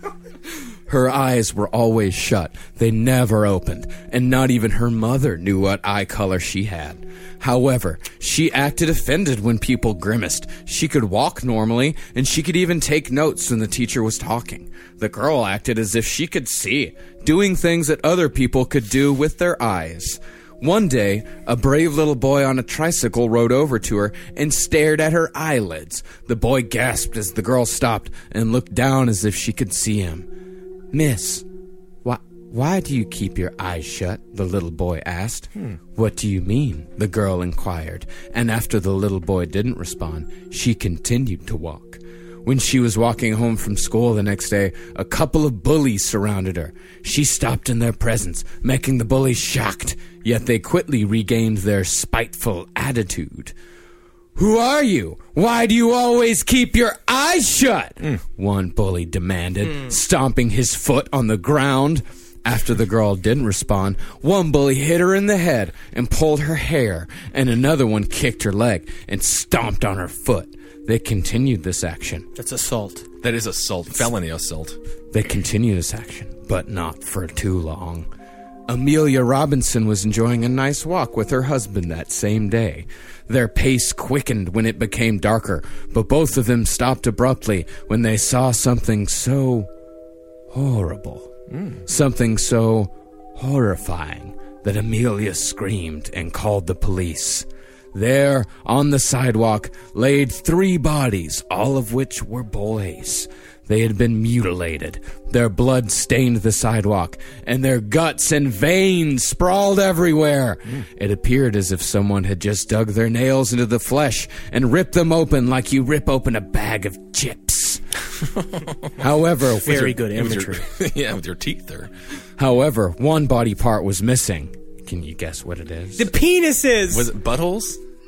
Her eyes were always shut. They never opened, and not even her mother knew what eye color she had. However, she acted offended when people grimaced. She could walk normally, and she could even take notes when the teacher was talking. The girl acted as if she could see, doing things that other people could do with their eyes. One day, a brave little boy on a tricycle rode over to her and stared at her eyelids. The boy gasped as the girl stopped and looked down as if she could see him. "Miss, why, why do you keep your eyes shut?" the little boy asked. Hmm. "What do you mean?" the girl inquired, and after the little boy didn't respond, she continued to walk. When she was walking home from school the next day, a couple of bullies surrounded her. She stopped in their presence, making the bullies shocked, yet they quickly regained their spiteful attitude. "Who are you? Why do you always keep your eyes shut?" Mm. one bully demanded, mm. stomping his foot on the ground. After the girl didn't respond, one bully hit her in the head and pulled her hair, and another one kicked her leg and stomped on her foot. They continued this action. That's assault. That is assault. Felony assault. They continued this action, but not for too long. Amelia Robinson was enjoying a nice walk with her husband that same day. Their pace quickened when it became darker, but both of them stopped abruptly when they saw something so horrible. Mm. Something so horrifying that Amelia screamed and called the police. There, on the sidewalk, laid three bodies, all of which were boys. They had been mutilated. Their blood stained the sidewalk, and their guts and veins sprawled everywhere. Mm. It appeared as if someone had just dug their nails into the flesh and ripped them open like you rip open a bag of chips. However, very good imagery. With your, yeah, with your teeth there. However, one body part was missing. Can you guess what it is? The penises! Was it buttholes?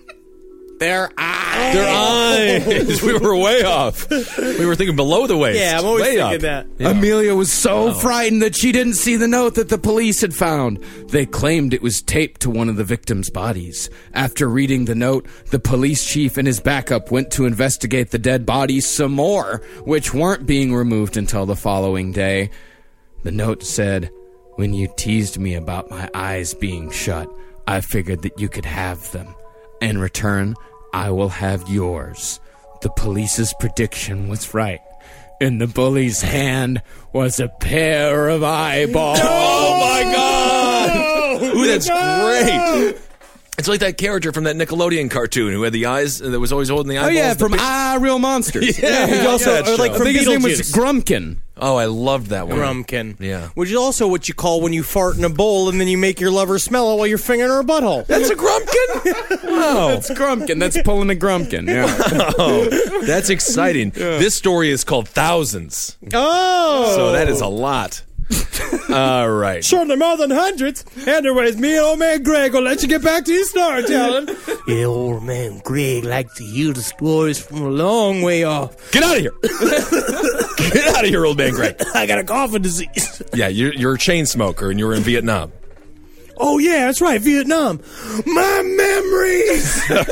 Their eyes. Their eyes. We were way off. We were thinking below the waist. Yeah, I'm always way thinking up. that. Yeah. Amelia was so oh. frightened that she didn't see the note that the police had found. They claimed it was taped to one of the victims' bodies. After reading the note, the police chief and his backup went to investigate the dead bodies some more, which weren't being removed until the following day. The note said, "When you teased me about my eyes being shut, I figured that you could have them. In return, I will have yours." The police's prediction was right. In the bully's hand was a pair of eyeballs. Oh my God! Ooh, that's great. It's like that character from that Nickelodeon cartoon who had the eyes, that was always holding the eyeballs. Oh yeah, from big... Ah Real Monsters. yeah, he also, yeah, like from I think his name was Grumpkin. Oh, I loved that one. Grumpkin. Yeah. Which is also what you call when you fart in a bowl and then you make your lover smell it while you're fingering her butthole. That's a Grumpkin? Wow. That's Grumpkin. That's pulling a Grumpkin. Yeah. Wow. That's exciting. Yeah. This story is called Thousands. Oh. So that is a lot. All right. Certainly more than hundreds. Anyways, me and old man Greg will let you get back to your storytelling. Yeah, old man Greg likes to hear the stories from a long way off. Get out of here. Get out of here, old man Greg. I got a coughing disease. Yeah, you're, you're a chain smoker and you were in Vietnam. Oh, yeah, that's right, Vietnam. My memories.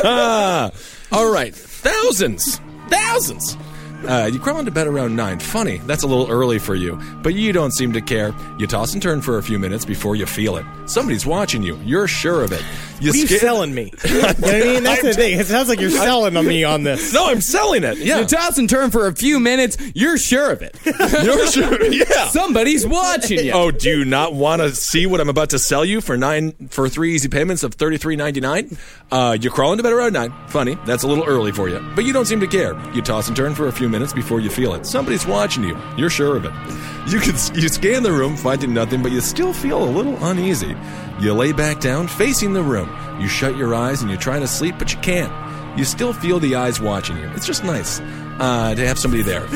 All right. Thousands. Thousands. Uh, you crawl into bed around nine. Funny, that's a little early for you, but you don't seem to care. You toss and turn for a few minutes before you feel it. Somebody's watching you. You're sure of it. You what are you sca- selling me? You know what I mean? That's the thing. It sounds like you're selling on me on this. No, I'm selling it. Yeah. You toss and turn for a few minutes. You're sure of it. You're sure. Yeah. Somebody's watching you. Oh, do you not want to see what I'm about to sell you for nine for three easy payments of thirty-three ninety-nine? Uh, you crawl into bed around nine. Funny, that's a little early for you, but you don't seem to care. You toss and turn for a few minutes before you feel it. Somebody's watching you. You're sure of it. You can you scan the room, finding nothing, but you still feel a little uneasy. You lay back down, facing the room. You shut your eyes and you try to sleep, but you can't. you still feel the eyes watching you. It's just nice uh, to have somebody there.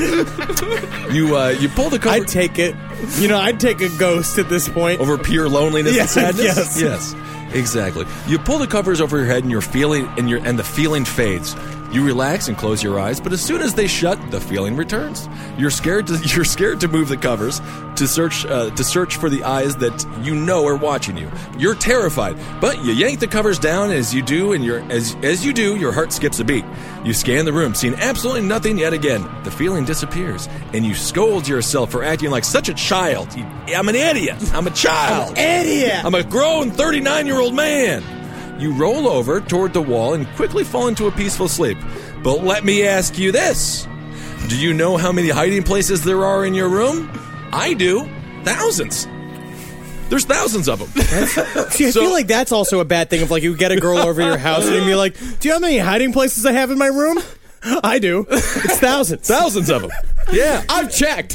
you uh, you pull the cover. I'd take it. You know, I'd take a ghost at this point. Over pure loneliness Yeah, and sadness? yes. Yes. Exactly. You pull the covers over your head and you're feeling and your and the feeling fades. You relax and close your eyes, but as soon as they shut, the feeling returns. You're scared to you're scared to move the covers to search uh, to search for the eyes that you know are watching you. You're terrified, but you yank the covers down as you do, and your as as you do, your heart skips a beat. You scan the room, seeing absolutely nothing yet again. The feeling disappears, and you scold yourself for acting like such a child. You, I'm an idiot. I'm a child. Idiot. I'm a grown thirty-nine-year-old man. You roll over toward the wall and quickly fall into a peaceful sleep. But let me ask you this. Do you know how many hiding places there are in your room? I do. Thousands. There's thousands of them. See, I So- feel like that's also a bad thing. If like you get a girl over your house and you're like, "Do you know how many hiding places I have in my room?" I do. It's thousands. Thousands of them. Yeah. I've checked.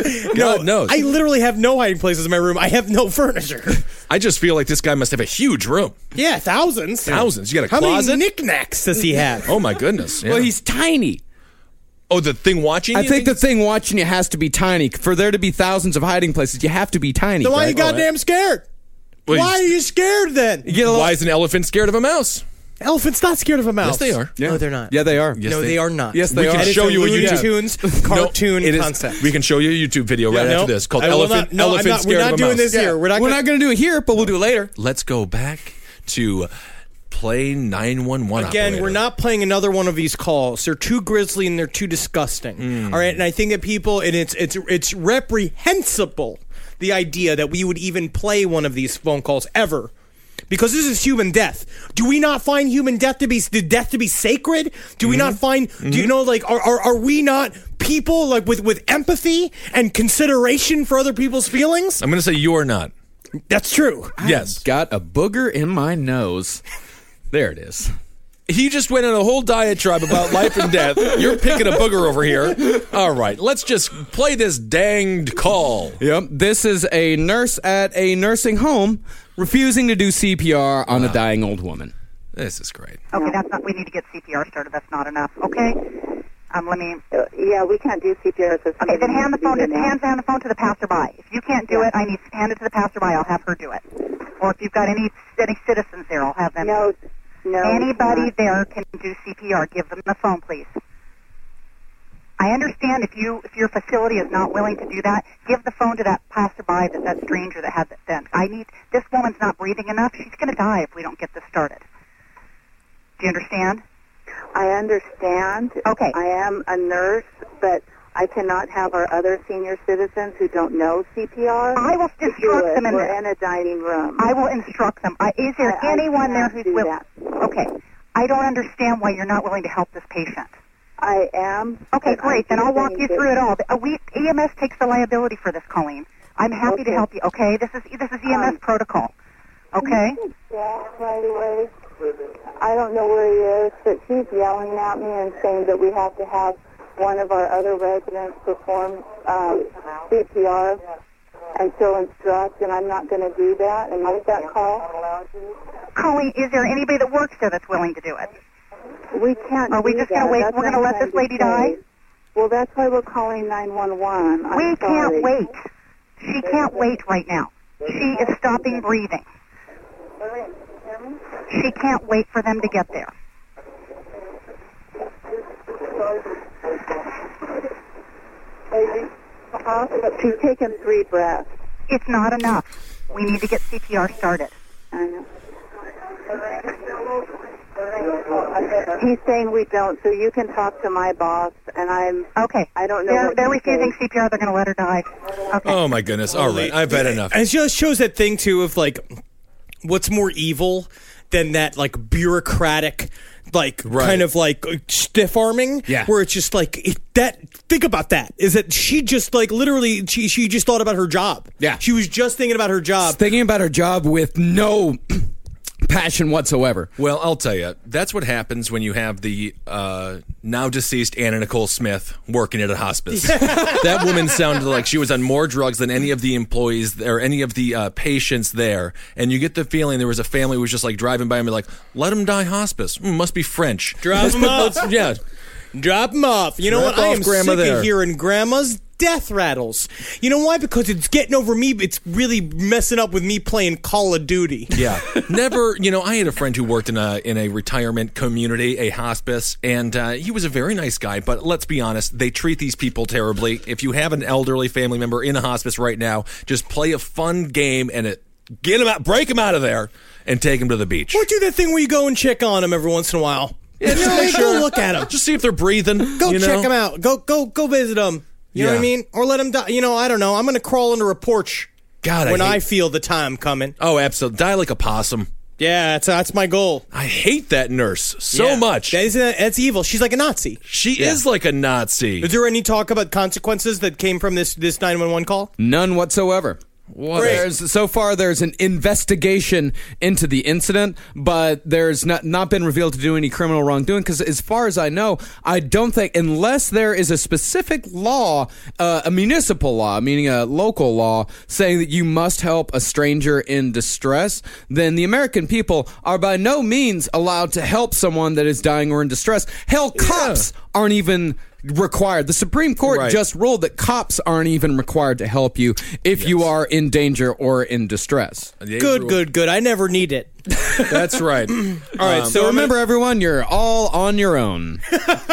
God knows. I literally have no hiding places in my room. I have no furniture. I just feel like this guy must have a huge room. Yeah, thousands. Thousands. You got a How closet? many knickknacks does he have? Oh, my goodness. Yeah. Well, he's tiny. Oh, the thing watching I you think the thing watching you has to be tiny. For there to be thousands of hiding places, you have to be tiny. Then why are right? you goddamn scared? Well, Why are you- you scared then? You get a little- Why is an elephant scared of a mouse? Elephants not scared of a mouse. Yes, they are. No, they're not. Yeah, they are. Yes, no, they- they, are not. Yes, they We are. can That is show you a Looney YouTube. Tunes cartoon No, it is- concept. We can show you a YouTube video right Yeah, after no, this called I will Elephant, not- no, I'm Elephant not- Scared We're of not a doing Mouse. this here. We're not. We're gonna, not going to do it here, but we'll do it later. Let's go back to play nine one one. Again, operator. we're not playing another one of these calls. They're too grisly and they're too disgusting. Hmm. All right, and I think that people, and it's it's it's reprehensible the idea that we would even play one of these phone calls ever. Because this is human death. Do we not find human death to be the death to be sacred? Do we Mm-hmm. not find? Do you know like are, are are we not people like with with empathy and consideration for other people's feelings? I'm going to say you are not. That's true. Yes. Got a booger in my nose. There it is. He just went on a whole diatribe about life and death. You're picking a booger over here. All right, let's just play this danged call. Yep. This is a nurse at a nursing home refusing to do C P R on a dying old woman. This is great. Okay, that's not. We need to get C P R started. That's not enough. Okay. Um, let me. Uh, yeah, we can't do C P R at this Okay, point. then We hand the need to phone. do To, that now. hand, hand the phone to the passerby. If you can't do Yeah. it, I need to hand it to the passerby. I'll have her do it. Or if you've got any any citizens there, I'll have them. No, no. Anybody not. there can do C P R. Give them the phone, please. I understand if you if your facility is not willing to do that, give the phone to that passerby, that that stranger that had that vent. I need. This woman's not breathing enough. She's going to die if we don't get this started. Do you understand? I understand. Okay. I am a nurse, but I cannot have our other senior citizens who don't know C P R. I will to do instruct it. them in We're this. in a dining room. I will instruct them. I, is there I- I anyone there cannot who's do willing? that. Okay. I don't understand why you're not willing to help this patient. I am. Okay, but great. I Then I'll do walk think you that- through it all. Uh, we, E M S takes the liability for this, Colleen. I'm happy to Okay. help you. Okay, this is this is E M S Um, protocol. Okay. Yeah, right away. I don't know where he is, but she's yelling at me and saying that we have to have one of our other residents perform um, C P R and she'll instruct, and I'm not going to do that and make that call. Colleen, is there anybody that works there that's willing to do it? We can't. Are we do just that. gonna wait- That's we're what gonna I'm let this trying to lady die? say. Well, that's why we're calling nine one one. I'm We sorry. can't wait. She can't wait right now. She is stopping breathing. She can't wait for them to get there. Uh-huh. She's taken three breaths. It's not enough. We need to get C P R started. I know. He's saying we don't, so you can talk to my boss, and I'm... Okay. I don't know They're, what they're to refusing say. C P R. They're going to let her die. Okay. Oh my goodness! All right, I've had enough. And it just shows that thing too of like, what's more evil than that like bureaucratic, like Right. kind of like stiff arming, Yeah. where it's just like it, that. Think about that. Is that she just like literally she she just thought about her job. Yeah. she was just thinking about her job. Thinking about her job with no compassion whatsoever. Well, I'll tell you, that's what happens when you have the uh, now deceased Anna Nicole Smith working at a hospice. That woman sounded like she was on more drugs than any of the employees or any of the uh, patients there. And you get the feeling there was a family who was just like driving by and be like, let him die hospice. Mm, must be French. Drop him off. Yeah. Drop him off. You know Drop what? I off am grandma sick there. of hearing grandma's death rattles. You know why? Because it's getting over me. It's really messing up with me playing Call of Duty. Yeah. Never, you know, I had a friend who worked in a in a retirement community, a hospice, and uh, he was a very nice guy, but let's be honest, they treat these people terribly. If you have an elderly family member in a hospice right now, just play a fun game and it, get them out, break them out of there, and take them to the beach. Or do that thing where you go and check on them every once in a while. Yeah, just make sure. Go look at them. Just see if they're breathing. Go you check know? them out. Go go go visit them. You know Yeah. what I mean? Or let them die. You know, I don't know. I'm going to crawl under a porch God, I when I, hate- feel the time coming. Oh, absolutely. Die like a possum. Yeah, that's that's my goal. I hate that nurse so Yeah. much. That is, that's evil. She's like a Nazi. She Yeah. is like a Nazi. Is there any talk about consequences that came from this this nine one one call? None whatsoever. What? There's, so far, there's an investigation into the incident, but there's not not been revealed to do any criminal wrongdoing. Because as far as I know, I don't think, unless there is a specific law, uh, a municipal law, meaning a local law, saying that you must help a stranger in distress, then the American people are by no means allowed to help someone that is dying or in distress. Hell, cops aren't even required. The Supreme Court Right. just ruled that cops aren't even required to help you if you are in danger or in distress. Good, good, good. I never need it. That's right. All right, Um, so so remember, everyone, you're all on your own.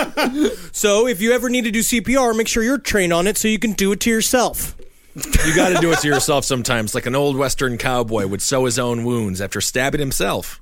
So if you ever need to do C P R, make sure you're trained on it so you can do it to yourself. You got to do it to yourself sometimes, like an old Western cowboy would sew his own wounds after stabbing himself.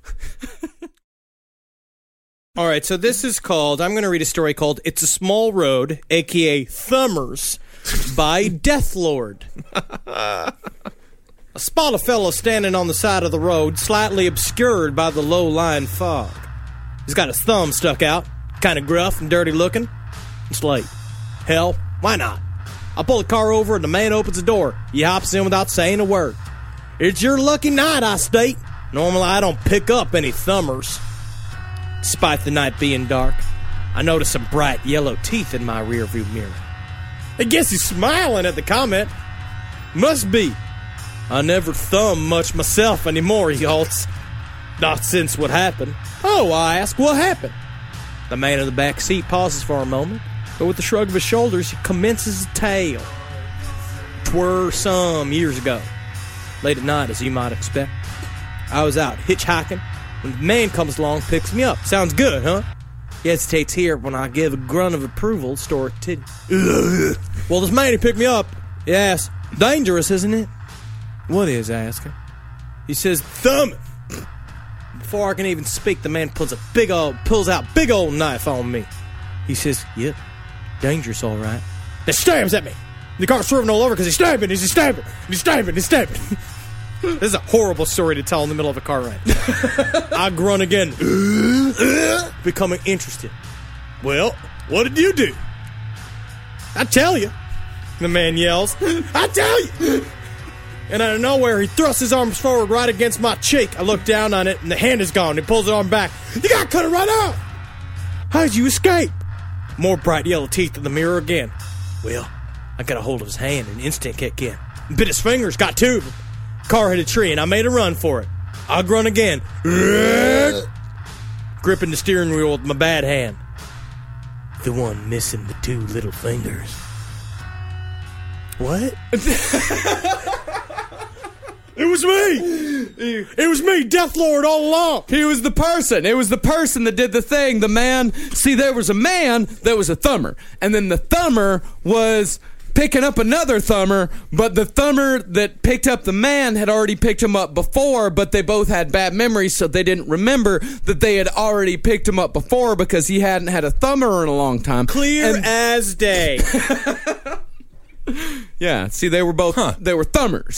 All right, so this is called, I'm going to read a story called It's a Small Road, a k a. Thumbers, by Death Lord. I spot a fellow standing on the side of the road, slightly obscured by the low-lying fog. He's got his thumb stuck out, kind of gruff and dirty looking. It's late. Hell, why not? I pull the car over and the man opens the door. He hops in without saying a word. It's your lucky night, I state. Normally I don't pick up any thumbers. Despite the night being dark, I notice some bright yellow teeth in my rearview mirror. I guess he's smiling at the comment. Must be. I never thumb much myself anymore, he halts. Not since what happened. Oh, I ask, what happened? The man in the back seat pauses for a moment, but with a shrug of his shoulders, he commences a tale. Twere some years ago, late at night, as you might expect, I was out hitchhiking when the man comes along, picks me up. Sounds good, huh? He hesitates here when I give a grunt of approval, store titty. Well, this man, he picked me up. He asks, dangerous, isn't it? What is, I ask him. He says, thumb it. Before I can even speak, the man pulls a big old, pulls out big old knife on me. He says, yep, dangerous, all right. Then stabs at me. The car's swerving all over because he's stabbing, he's stabbing, he's stabbing, he's stabbing. This is a horrible story to tell in the middle of a car ride. I grunt again, becoming interested. Well, what did you do? I tell you, the man yells. I tell you. And out of nowhere, he thrusts his arms forward right against my cheek. I look down on it, and the hand is gone. He pulls the arm back. You gotta cut it right out. How'd you escape? More bright yellow teeth in the mirror again. Well, I got a hold of his hand and instant kick in. Bit his fingers, got two of them. Car hit a tree, and I made a run for it. I grunt again, gripping the steering wheel with my bad hand. The one missing the two little fingers. What? It was me! It was me, Death Lord, all along! He was the person. It was the person that did the thing. The man. See, there was a man that was a thumber. And then the thumber was picking up another thumber, but the thumber that picked up the man had already picked him up before, but they both had bad memories, so they didn't remember that they had already picked him up before because he hadn't had a thumber in a long time. Clear And- as day. Yeah, see, they were both, Huh. they were thumbers.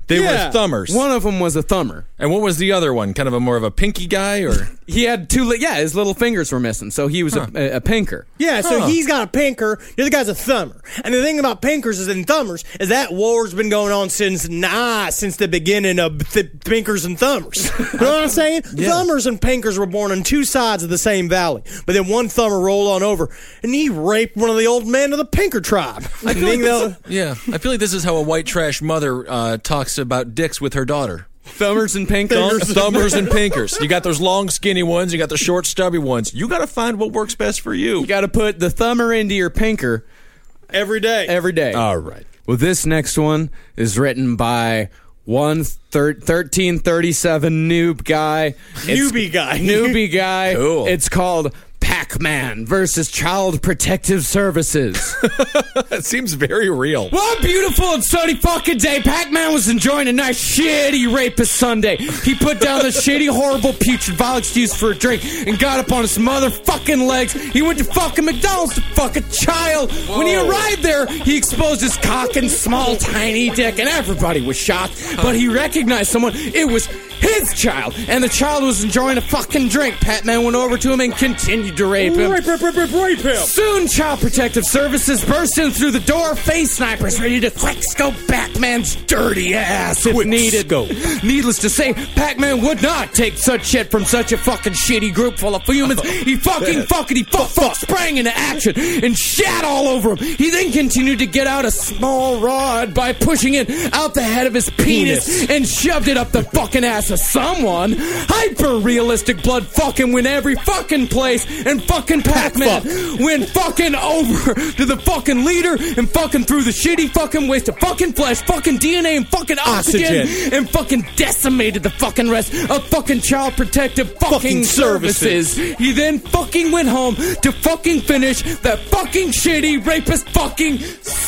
They Yeah. were thumbers. One of them was a thumber. And what was the other one? Kind of a more of a pinky guy, or He had two. Li- yeah, his little fingers were missing, so he was Huh. a, a, a pinker. Yeah, so Huh. he's got a pinker, the other guy's a thumber. And the thing about pinkers is and thumbers is that war's been going on since nah, since the beginning of th- pinkers and thumbers. You know what I'm saying? Yeah. Thumbers and pinkers were born on two sides of the same valley. But then one thumber rolled on over and he raped one of the old men of the pinker tribe. I feel like Think this, yeah, I feel like this is how a white trash mother uh, talks about dicks with her daughter. Thumbers and pinkers. Thumbers and pinkers. You got those long, skinny ones. You got the short, stubby ones. You got to find what works best for you. You got to put the thumber into your pinker every day. every day. All right. Well, this next one is written by one thir- thirteen thirty-seven noob guy. It's- Newbie guy. Newbie guy. Cool. It's called Pac-Man versus Child Protective Services. That seems very real. One beautiful and sunny fucking day, Pac-Man was enjoying a nice shitty rapist Sunday. He put down the shitty, horrible, putrid, vile excuse for a drink and got up on his motherfucking legs. He went to fucking McDonald's to fuck a child. When he arrived there, he exposed his cock and small, tiny dick, and everybody was shocked. But he recognized someone. It was his child, and the child was enjoying a fucking drink. Pac-Man went over to him and continued to rape him. Rape, rape, rape, rape, rape him. Soon, Child Protective Services burst in through the door, face snipers ready to quick scope Pac-Man's dirty ass if Quick needed. scope. Needless to say, Pac-Man would not take such shit from such a fucking shitty group full of humans. He fucking fucking he fuck fuck sprang into action and shat all over him. He then continued to get out a small rod by pushing it out the head of his penis, Penis. and shoved it up the fucking ass of someone. Hyper realistic blood fucking went every fucking place, and fucking Pac-Man went fucking over to the fucking leader and fucking through the shitty fucking waste of fucking flesh, fucking D N A, and fucking oxygen, Oxygen. and fucking decimated the fucking rest of fucking Child Protective fucking, Fucking services. services. He then fucking went home to fucking finish that fucking shitty rapist fucking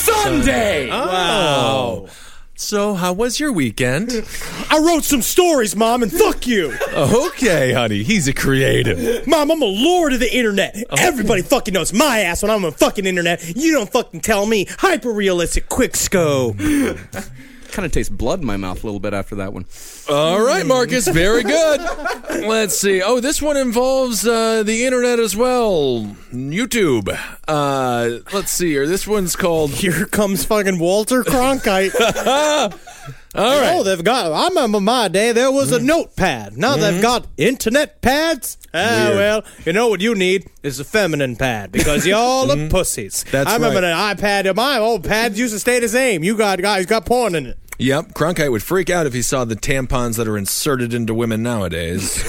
Sunday. Wow. So, how was your weekend? I wrote some stories, Mom, and fuck you. Okay, honey. He's a creative. Mom, I'm a lord of the internet. Everybody fucking knows my ass when I'm on fucking internet. You don't fucking tell me. Hyper realistic quick scope. Kind of tastes blood in my mouth a little bit after that one. All right, Marcus. Very good. Let's see. Oh, this one involves uh, the internet as well. YouTube. Uh, let's see here. This one's called... Here comes fucking Walter Cronkite. All right. Oh, they've got. I remember my day. There was a notepad. Now they've got internet pads. Ah, Weird. well, you know what you need is a feminine pad because y'all are pussies. That's I remember right. an iPad. My old pads used to stay the same. You got guys got porn in it. Yep, Cronkite would freak out if he saw the tampons that are inserted into women nowadays.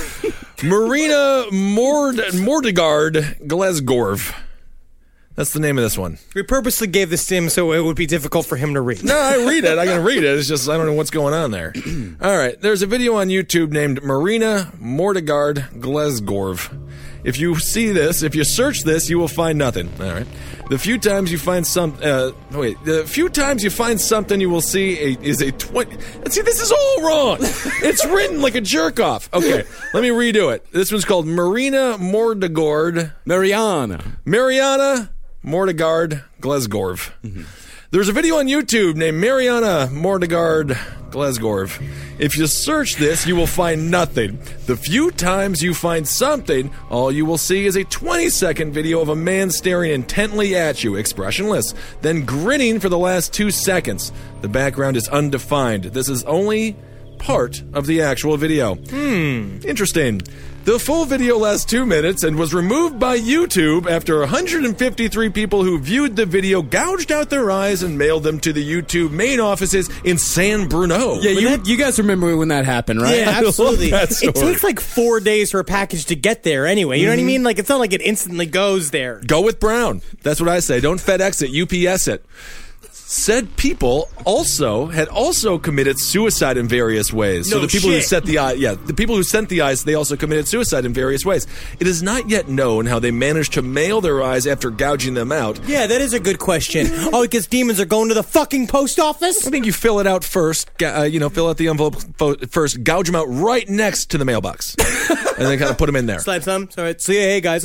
Marina Mord- Mordigard Glesgorv. That's the name of this one. We purposely gave this to him so it would be difficult for him to read. No, I read it. I can read it. It's just I don't know what's going on there. All right, there's a video on YouTube named Marina Mordigard Glesgorv. If you see this, if you search this, you will find nothing. All right. The few times you find some, uh, wait, the few times you find something you will see a, is a twenty. See, this is all wrong. It's written like a jerk off. Okay, let me redo it. This one's called Marina Mordigard. Mariana. Mariana Mordigard Glesgorv. There's a video on YouTube named Mariana Mordigard Glesgorv. If you search this, you will find nothing. The few times you find something, all you will see is a twenty-second video of a man staring intently at you, expressionless, then grinning for the last two seconds. The background is undefined. This is only part of the actual video. Hmm. Interesting. The full video lasts two minutes and was removed by YouTube after one hundred fifty-three people who viewed the video gouged out their eyes and mailed them to the YouTube main offices in San Bruno. Yeah, you, you guys remember when that happened, right? Yeah, absolutely. that It story. takes like four days for a package to get there anyway. You know what I mean? Like, it's not like it instantly goes there. Go with Brown. That's what I say. Don't FedEx it, U P S it. Said people also had also committed suicide in various ways. so No the people who shit. sent the eye, yeah, the people who sent the eyes, they also committed suicide in various ways. It is not yet known how they managed to mail their eyes after gouging them out. Yeah, that is a good question. Oh, because demons are going to the fucking post office? I think you fill it out first. ga- Uh, you know, fill out the envelope fo- first. Gouge them out right next to the mailbox, and then kind of put them in there. Slide some. All right, see, hey guys.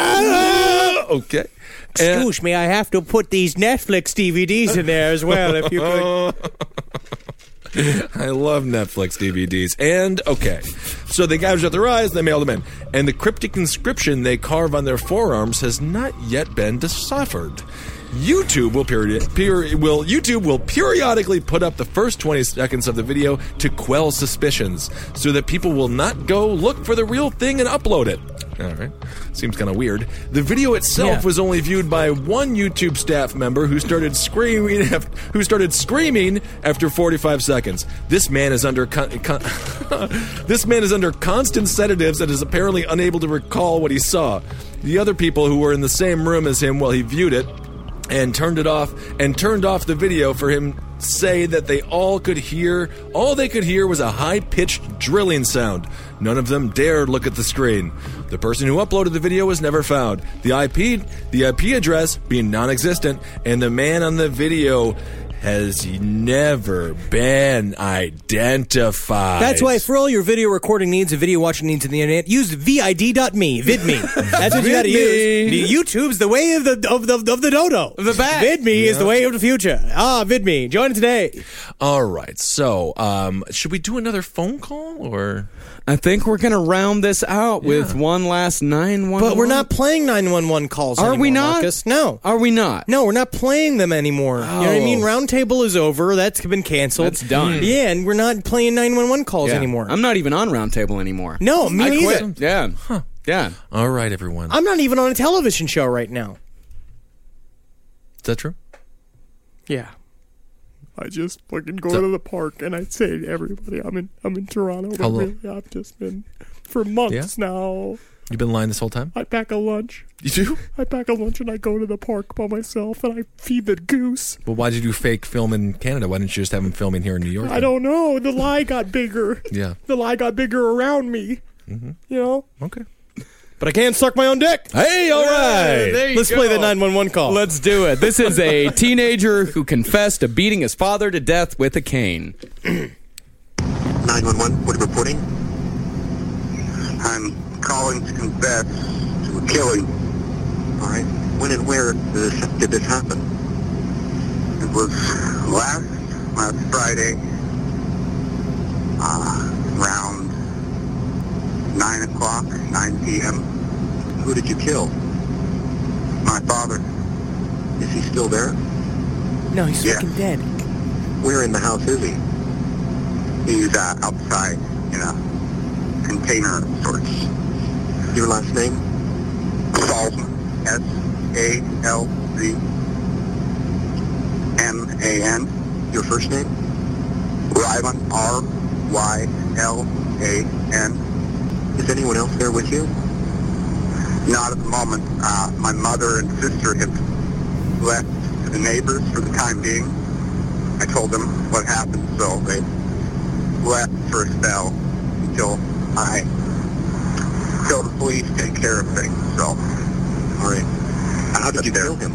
Okay. And- Excuse me, I have to put these Netflix D V Ds in there as well, if you could. I love Netflix D V Ds. And, okay, so they gouged out their eyes, they mailed them in. And the cryptic inscription they carve on their forearms has not yet been deciphered. YouTube will, peri- peri- will YouTube will periodically put up the first twenty seconds of the video to quell suspicions, so that people will not go look for the real thing and upload it. All right, seems kind of weird. The video itself Yeah. was only viewed by one YouTube staff member who started screaming. After, who started screaming after forty-five seconds. This man is under con- con- this man is under constant sedatives and is apparently unable to recall what he saw. The other people who were in the same room as him while he viewed it and turned it off and turned off the video for him say that they all could hear all they could hear was a high-pitched drilling sound. None of them dared look at the screen. The person who uploaded the video was never found. The I P the I P address being non-existent, and the man on the video has never been identified. That's why for all your video recording needs and video watching needs on the internet, use vid dot me, VidMe. That's what you got to use. The YouTube's the way of the of the of the dodo. The bat. VidMe Yeah. is the way of the future. Ah, VidMe. Join today. All right, so um, should we do another phone call or? I think we're going to round this out with one last nine one one. But we're not playing nine one one calls Are anymore, we not? Marcus. No. Are we not? No, we're not playing them anymore. You know what I mean? Oh. Roundtable is over. That's been canceled. That's done. Yeah, and we're not playing nine one one calls Yeah. anymore. I'm not even on Roundtable anymore. No, me I neither. quit. Yeah. Huh. Yeah. All right, everyone. I'm not even on a television show right now. Is that true? Yeah. I just fucking go So- to the park and I say to everybody, I'm in I'm in Toronto, but How lo- really I've just been for months now. You've been lying this whole time? I pack a lunch. You do? I pack a lunch and I go to the park by myself and I feed the goose. Well, why did you fake film in Canada? Why didn't you just have him filming here in New York? I don't know. The lie got bigger. Yeah. The lie got bigger around me. Mm-hmm. You know? Okay. But I can't suck my own dick. Hey, all right. There you Let's go. play the nine one one call. Let's do it. This is a teenager who confessed to beating his father to death with a cane. nine one one, what are you reporting? I'm calling to confess to a killing. All right. When and where did this, did this happen? It was last, last Friday, uh, around nine o'clock, nine p.m. Who did you kill? My father. Is he still there? No, he's Yeah. fucking dead. Where in the house is he? He's uh, outside in a container of sorts. Your last name? Salzman. S A L Z M A N. Your first name? Rylan. R Y L A N. Is anyone else there with you? Not at the moment. Uh, my mother and sister have left to the neighbors for the time being. I told them what happened, so they left for a spell until I, until the police take care of things. So, all right. How did you kill him?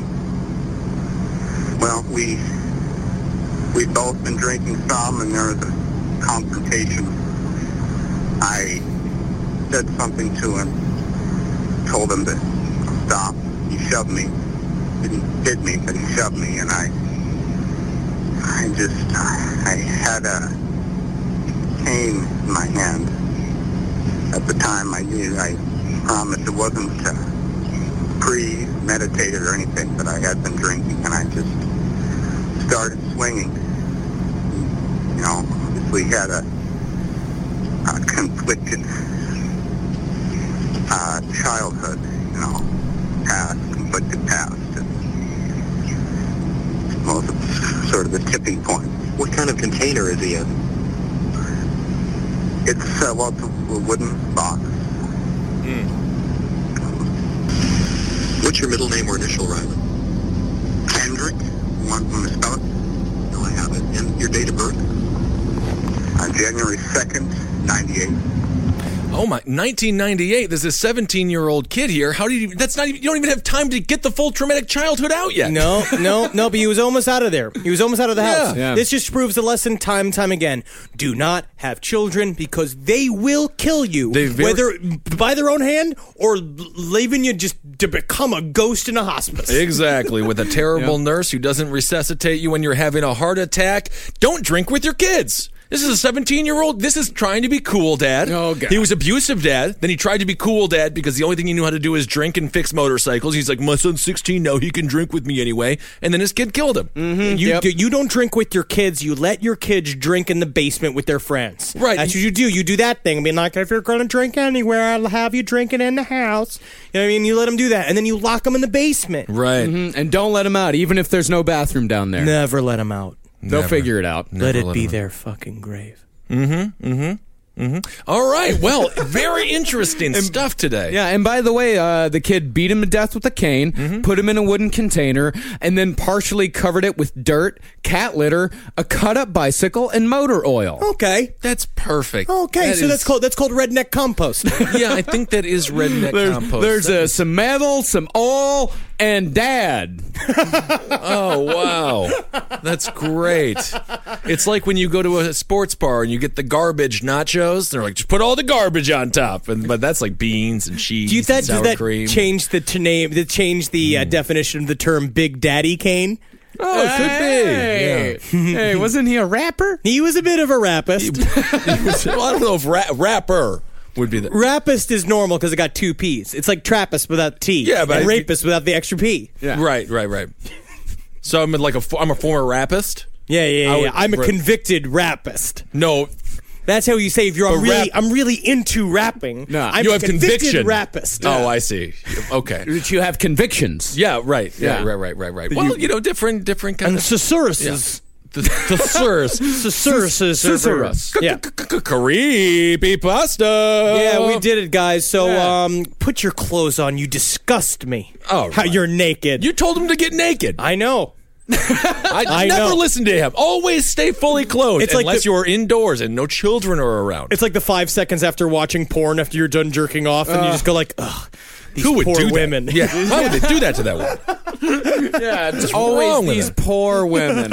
Well, we we've both been drinking some, and there was a confrontation. I said something to him, told him to stop. He shoved me. Didn't hit me, but he shoved me, and I, I just, I had a cane in my hand. At the time, I knew, I promised it wasn't uh, premeditated or anything, but I had been drinking, and I just started swinging. You know, we had a, a conflicted uh, childhood, you know, past, conflicted past. And well, it's sort of the tipping point. What kind of container is he in? It's, uh, well, it's a wooden box. Mm. What's your middle name or initial, Rylan? Kendrick. You want me to spell it? No, I have it. And your date of birth? On January second, ninety-eight. Oh my! nineteen ninety-eight. There's a seventeen-year-old kid here. How do you? That's not even. You don't even have time to get the full traumatic childhood out yet. No, no, no. But he was almost out of there. He was almost out of the Yeah. house. Yeah. This just proves the lesson time and time again. Do not have children because they will kill you, They very- whether by their own hand or leaving you just to become a ghost in a hospice. Exactly. With a terrible nurse who doesn't resuscitate you when you're having a heart attack. Don't drink with your kids. This is a seventeen-year-old. This is trying to be cool, Dad. Oh, God. He was abusive, Dad. Then he tried to be cool, Dad, because the only thing he knew how to do is drink and fix motorcycles. He's like, my son's sixteen now. He can drink with me anyway. And then his kid killed him. Mm-hmm. You, Yep. you don't drink with your kids. You let your kids drink in the basement with their friends. Right. That's what you do. You do that thing. I mean, like, if you're going to drink anywhere, I'll have you drinking in the house. You know what I mean? You let them do that. And then you lock them in the basement. Right. Mhm. And don't let them out, even if there's no bathroom down there. Never let them out. They'll Never. figure it out. Let Never it let be 'em their fucking grave. Mm-hmm. Mm-hmm. Mm-hmm. All right. Well, very interesting stuff today. Yeah, and by the way, uh, the kid beat him to death with a cane, Mm-hmm. put him in a wooden container, and then partially covered it with dirt, cat litter, a cut-up bicycle, and motor oil. Okay. That's perfect. Okay, That so is- that's called that's called redneck compost. Yeah, I think that is redneck There's, compost. there's That uh, is- some metal, some oil, and dad. Oh, wow. That's great. It's like when you go to a sports bar and you get the garbage nachos. They're like, just put all the garbage on top. And, but that's like beans and cheese Do you that and sour does that cream. change the to name that change the uh, definition of the term Big Daddy Kane? Oh, it could Hey, hey, wasn't he a rapper? He was a bit of a rapist. be. Well, I don't know if ra- rapper would be the... Rapist is normal because it got two P's. It's like Trappist without T. Yeah, but and I- rapist without the extra P. Yeah. Right, right, right. So I'm like a, fo- I'm a former rapist? Yeah, yeah, yeah. I would- yeah. I'm a right. convicted rapist. No. That's how you say if you're I'm But really rap- I'm really into rapping. Nah, I'm you a have convicted conviction. rapist. Oh, I see. Okay. That you have convictions. Yeah, right. Yeah, Yeah. right, right, right, right. Well, you know, different, different kind And of... Susurruses. The, the sirs. Susurruses. Yeah. Creepy pasta. Yeah, we did it, guys. So, Yeah. um, put your clothes on. You disgust me. Oh, how right. you're naked. You told him to get naked. I know. I, I never know. listen to him. Always stay fully clothed It's like unless the- you're indoors and no children are around. It's like the five seconds after watching porn after you're done jerking off, and you just go like, ugh. These Who would poor do that? women. Yeah, why would they do that to that woman? Yeah, it's wrong always with these it? poor women.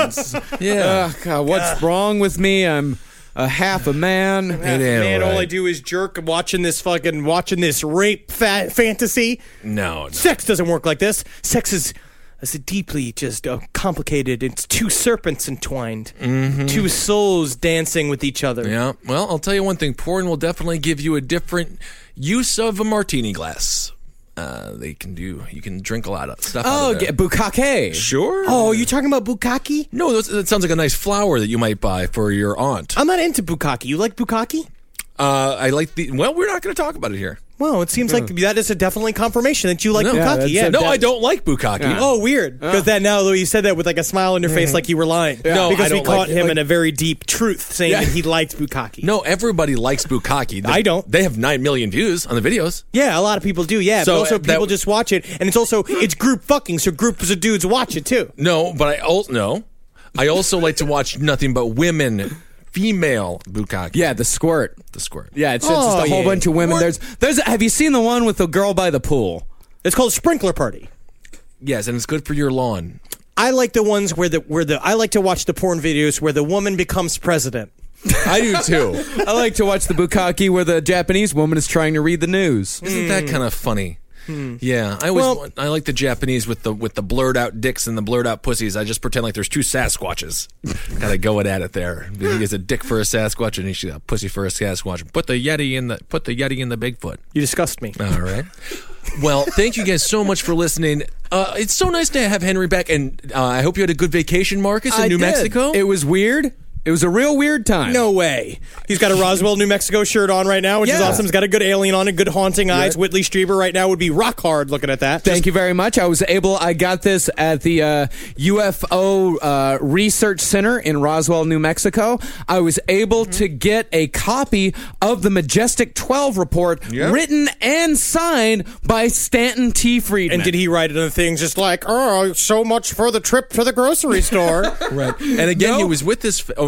Yeah. Ugh, God, what's wrong with me? I'm a half a man. It ain't Man, all right. I do is jerk watching this fucking watching this rape fa- fantasy. No, no. Sex doesn't work like this. Sex is is deeply just uh, complicated. It's two serpents entwined, Mm-hmm. two souls dancing with each other. Yeah. Well, I'll tell you one thing. Porn will definitely give you a different use of a martini glass. Uh, they can do. You can drink a lot of stuff. out Oh, of there. get bukkake. Sure. Oh, you talking about bukkake? No, that's, that sounds like a nice flower that you might buy for your aunt. I'm not into bukkake. You like bukkake? Uh, I like the. Well, we're not going to talk about it here. Well, it seems like that is a definitely confirmation that you like No. bukkake. Yeah, that's Yeah. a- No, that- I don't like bukkake. Yeah. Oh, weird. Because that now, though, you said that with like a smile on your face, like you were lying. No, because I we don't caught like it. him Like- in a very deep truth, saying Yeah. that he liked bukkake. No, everybody likes bukkake. They- I don't. They have nine million views on the videos. Yeah, a lot of people do. Yeah, So, but also uh, that- people just watch it, and it's also it's group fucking, so groups of dudes watch it too. No, but I also no. I also like to watch nothing but women, female bukkake. Yeah, the squirt. The squirt. Yeah, it's, it's just Oh, a whole yeah. bunch of women. What? There's, there's. Have you seen the one with the girl by the pool? It's called sprinkler party. Yes, and it's good for your lawn. I like the ones where the where the I like to watch the porn videos where the woman becomes president. I do too. I like to watch the bukkake where the Japanese woman is trying to read the news. Isn't that kind of funny? Yeah, I always Well- want, I like the Japanese with the with the blurred out dicks and the blurred out pussies. I just pretend like there's two Sasquatches, kind of going at it there. He has a dick for a Sasquatch and he's got a pussy for a Sasquatch. Put the Yeti in the put the Yeti in the Bigfoot. You disgust me. All right. Well, thank you guys so much for listening. Uh, it's so nice to have Henry back, and uh, I hope you had a good vacation, Marcus, in I New did. Mexico. It was weird. It was a real weird time. No way. He's got a Roswell, New Mexico shirt on right now, which is Yeah. awesome. He's got a good alien on it, good haunting eyes. Whitley Strieber right now would be rock hard looking at that. Thank you very much. I was able, I got this at the uh, U F O uh, Research Center in Roswell, New Mexico. I was able Mm-hmm. to get a copy of the Majestic twelve report written and signed by Stanton T. Friedman. And did he write into things just like, oh, so much for the trip to the grocery store? Right. And again, No. he was with this. Oh,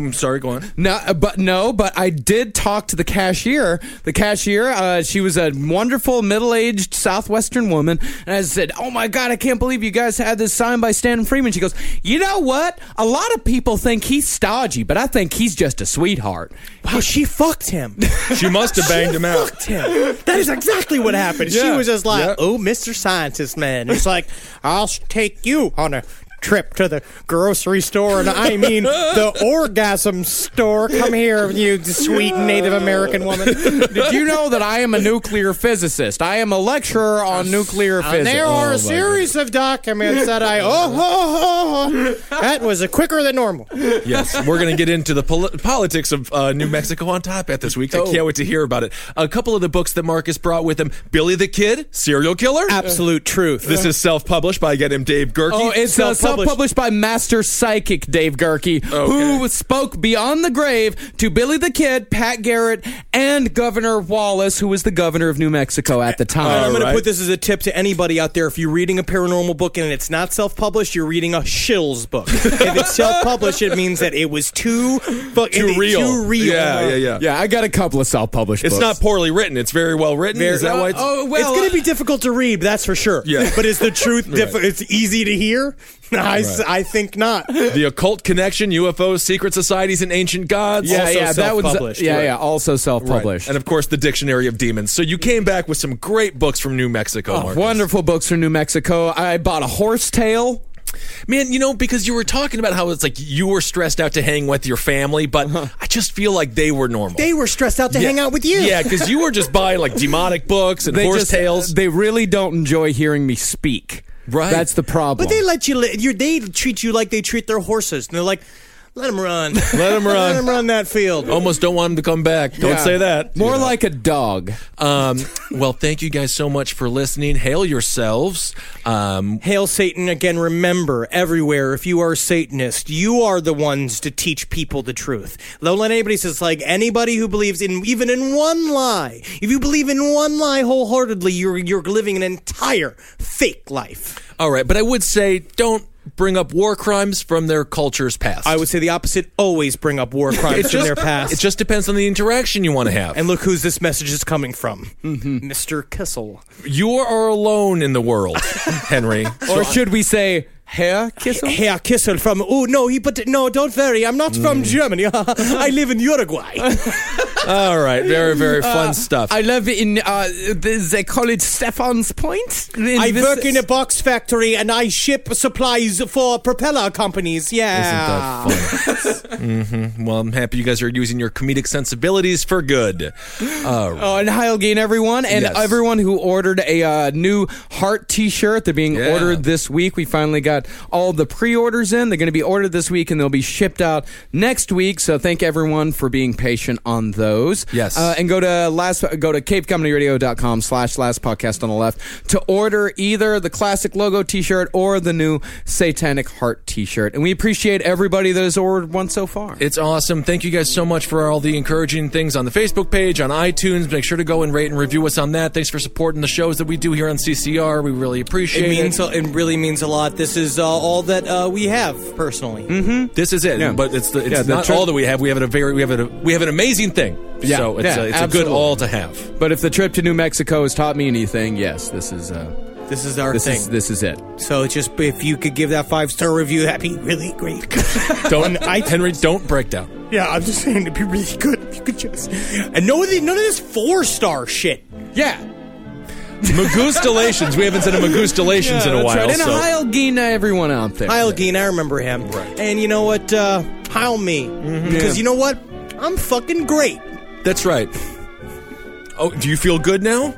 I'm sorry, go on. No, uh, but no, but I did talk to the cashier. The cashier, uh, she was a wonderful middle-aged Southwestern woman, and I said, "Oh my God, I can't believe you guys had this signed by Stanton Friedman." She goes, "You know what? A lot of people think he's stodgy, but I think he's just a sweetheart." Wow, she fucked him. She must have banged him out. Fucked him. That is exactly what happened. She Yeah. was just like, Yeah. "Oh, Mister Scientist Man." It's like, "I'll take you on a trip to the grocery store, and I mean the orgasm store. Come here, you sweet Native American woman." Did you know that I am a nuclear physicist? I am a lecturer on nuclear Uh, physics. there are a series of documents that I. Oh, oh, oh, oh. That was a quicker than normal. Yes, we're going to get into the poli- politics of uh, New Mexico on Top Hat this week. I can't wait to hear about it. A couple of the books that Marcus brought with him: Billy the Kid, Serial Killer. Absolute truth. This is self-published by, again, him, Dave Gerke. Oh, it's uh, self-published by Master Psychic Dave Gerke, Okay. who spoke beyond the grave to Billy the Kid, Pat Garrett, and Governor Wallace, who was the governor of New Mexico at the time. And I'm going right. to put this as a tip to anybody out there. If you're reading a paranormal book and it's not self-published, you're reading a shills book. If it's self-published, it means that it was too fu- Too it- real. Too real. Yeah, yeah, yeah. Yeah, I got a couple of self-published It's books. not poorly written. It's very well written. Very- is that why it's... Oh, well, It's going to be difficult to read, that's for sure. Yeah. But is the truth diff- Right. it's easy to hear? I, s- Right. I think not. The Occult Connection, U F Os, Secret Societies, and Ancient Gods. yeah, Also yeah, that was self-published, yeah, right. yeah, also self-published. Right. And of course, the Dictionary of Demons. So you came back with some great books from New Mexico, Oh, Marcus. wonderful books from New Mexico. I bought a horsetail. Man, you know, because you were talking about how it's like you were stressed out to hang with your family, but I just feel like they were normal. They were stressed out to Yeah. hang out with you. Yeah, because you were just buying like demonic books and They horse just, tales. They really don't enjoy hearing me speak. Right. That's the problem. But they let you, li- you. They treat you like they treat their horses. And they're like, let them run. Let them run. Let them run that field. Almost don't want them to come back. Don't Yeah. say that. More like a dog. Um, well, thank you guys so much for listening. Hail yourselves. Um, Hail Satan again. Remember, everywhere, if you are a Satanist, you are the ones to teach people the truth. Don't let anybody say, it's like anybody who believes in even in one lie. If you believe in one lie wholeheartedly, you're you're living an entire fake life. all right, but I would say don't bring up war crimes from their culture's past. I would say the opposite. Always bring up war crimes It from just, their past. it just depends on the interaction you want to have. And look who's this message is coming from. Mister Kissel. You are alone in the world, Henry. Or should we say, Herr Kissel? Herr Kissel from... Oh, no, he but no, don't worry. I'm not from Germany. I live in Uruguay. All right, very, very fun Uh, stuff. I live in, uh, the, they call it Stefan's Point. In I this- work in a box factory and I ship supplies for propeller companies. Yeah. Isn't that fun? hmm Well, I'm happy you guys are using your comedic sensibilities for good. All right. Oh, and Heil Gain, everyone. And Yes. everyone who ordered a uh, new Heart t-shirt. They're being Yeah. ordered this week. We finally got all the pre-orders in. They're going to be ordered this week, and they'll be shipped out next week. So thank everyone for being patient on those. Yes. Uh, and go to last go to cave comedy radio dot com slash last podcast on the left to order either the classic logo t-shirt or the new Satanic Heart t-shirt. And we appreciate everybody that has ordered one so far. It's awesome. Thank you guys so much for all the encouraging things on the Facebook page, on iTunes. Make sure to go and rate and review us on that. Thanks for supporting the shows that we do here on C C R. We really appreciate It it. means it really means a lot. This is uh, all that uh, we have personally. Mm-hmm. This is it. Yeah. But it's the, it's Yeah, the not tr- all that we have. We have a very we have a we have an amazing thing. Yeah. So it's, Yeah, a, it's a good absolutely. all to have. But if the trip to New Mexico has taught me anything, yes, this is uh, This is our this thing. is this is it. So just if you could give that five star review, that'd be really great. Don't Henry, don't break down. Yeah, I'm just saying it'd be really good if you could just and no, none of this four star shit. Yeah. Magustalations. We haven't said a Magustalations in a while. Right. And So. Heil Gain to everyone out there. Heil Geen, I remember him. Right. And you know what? Uh, Heil me. Because you know what? I'm fucking great. That's right. Oh, do you feel good now?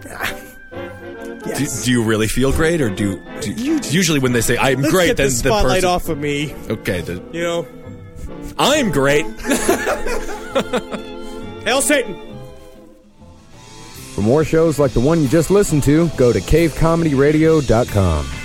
Yes. Do, do you really feel great, or do, do usually when they say I'm Let's great, get then the spotlight the person, off of me. Okay, the, You know, I'm great. Hail Satan. For more shows like the one you just listened to, go to cave comedy radio dot com.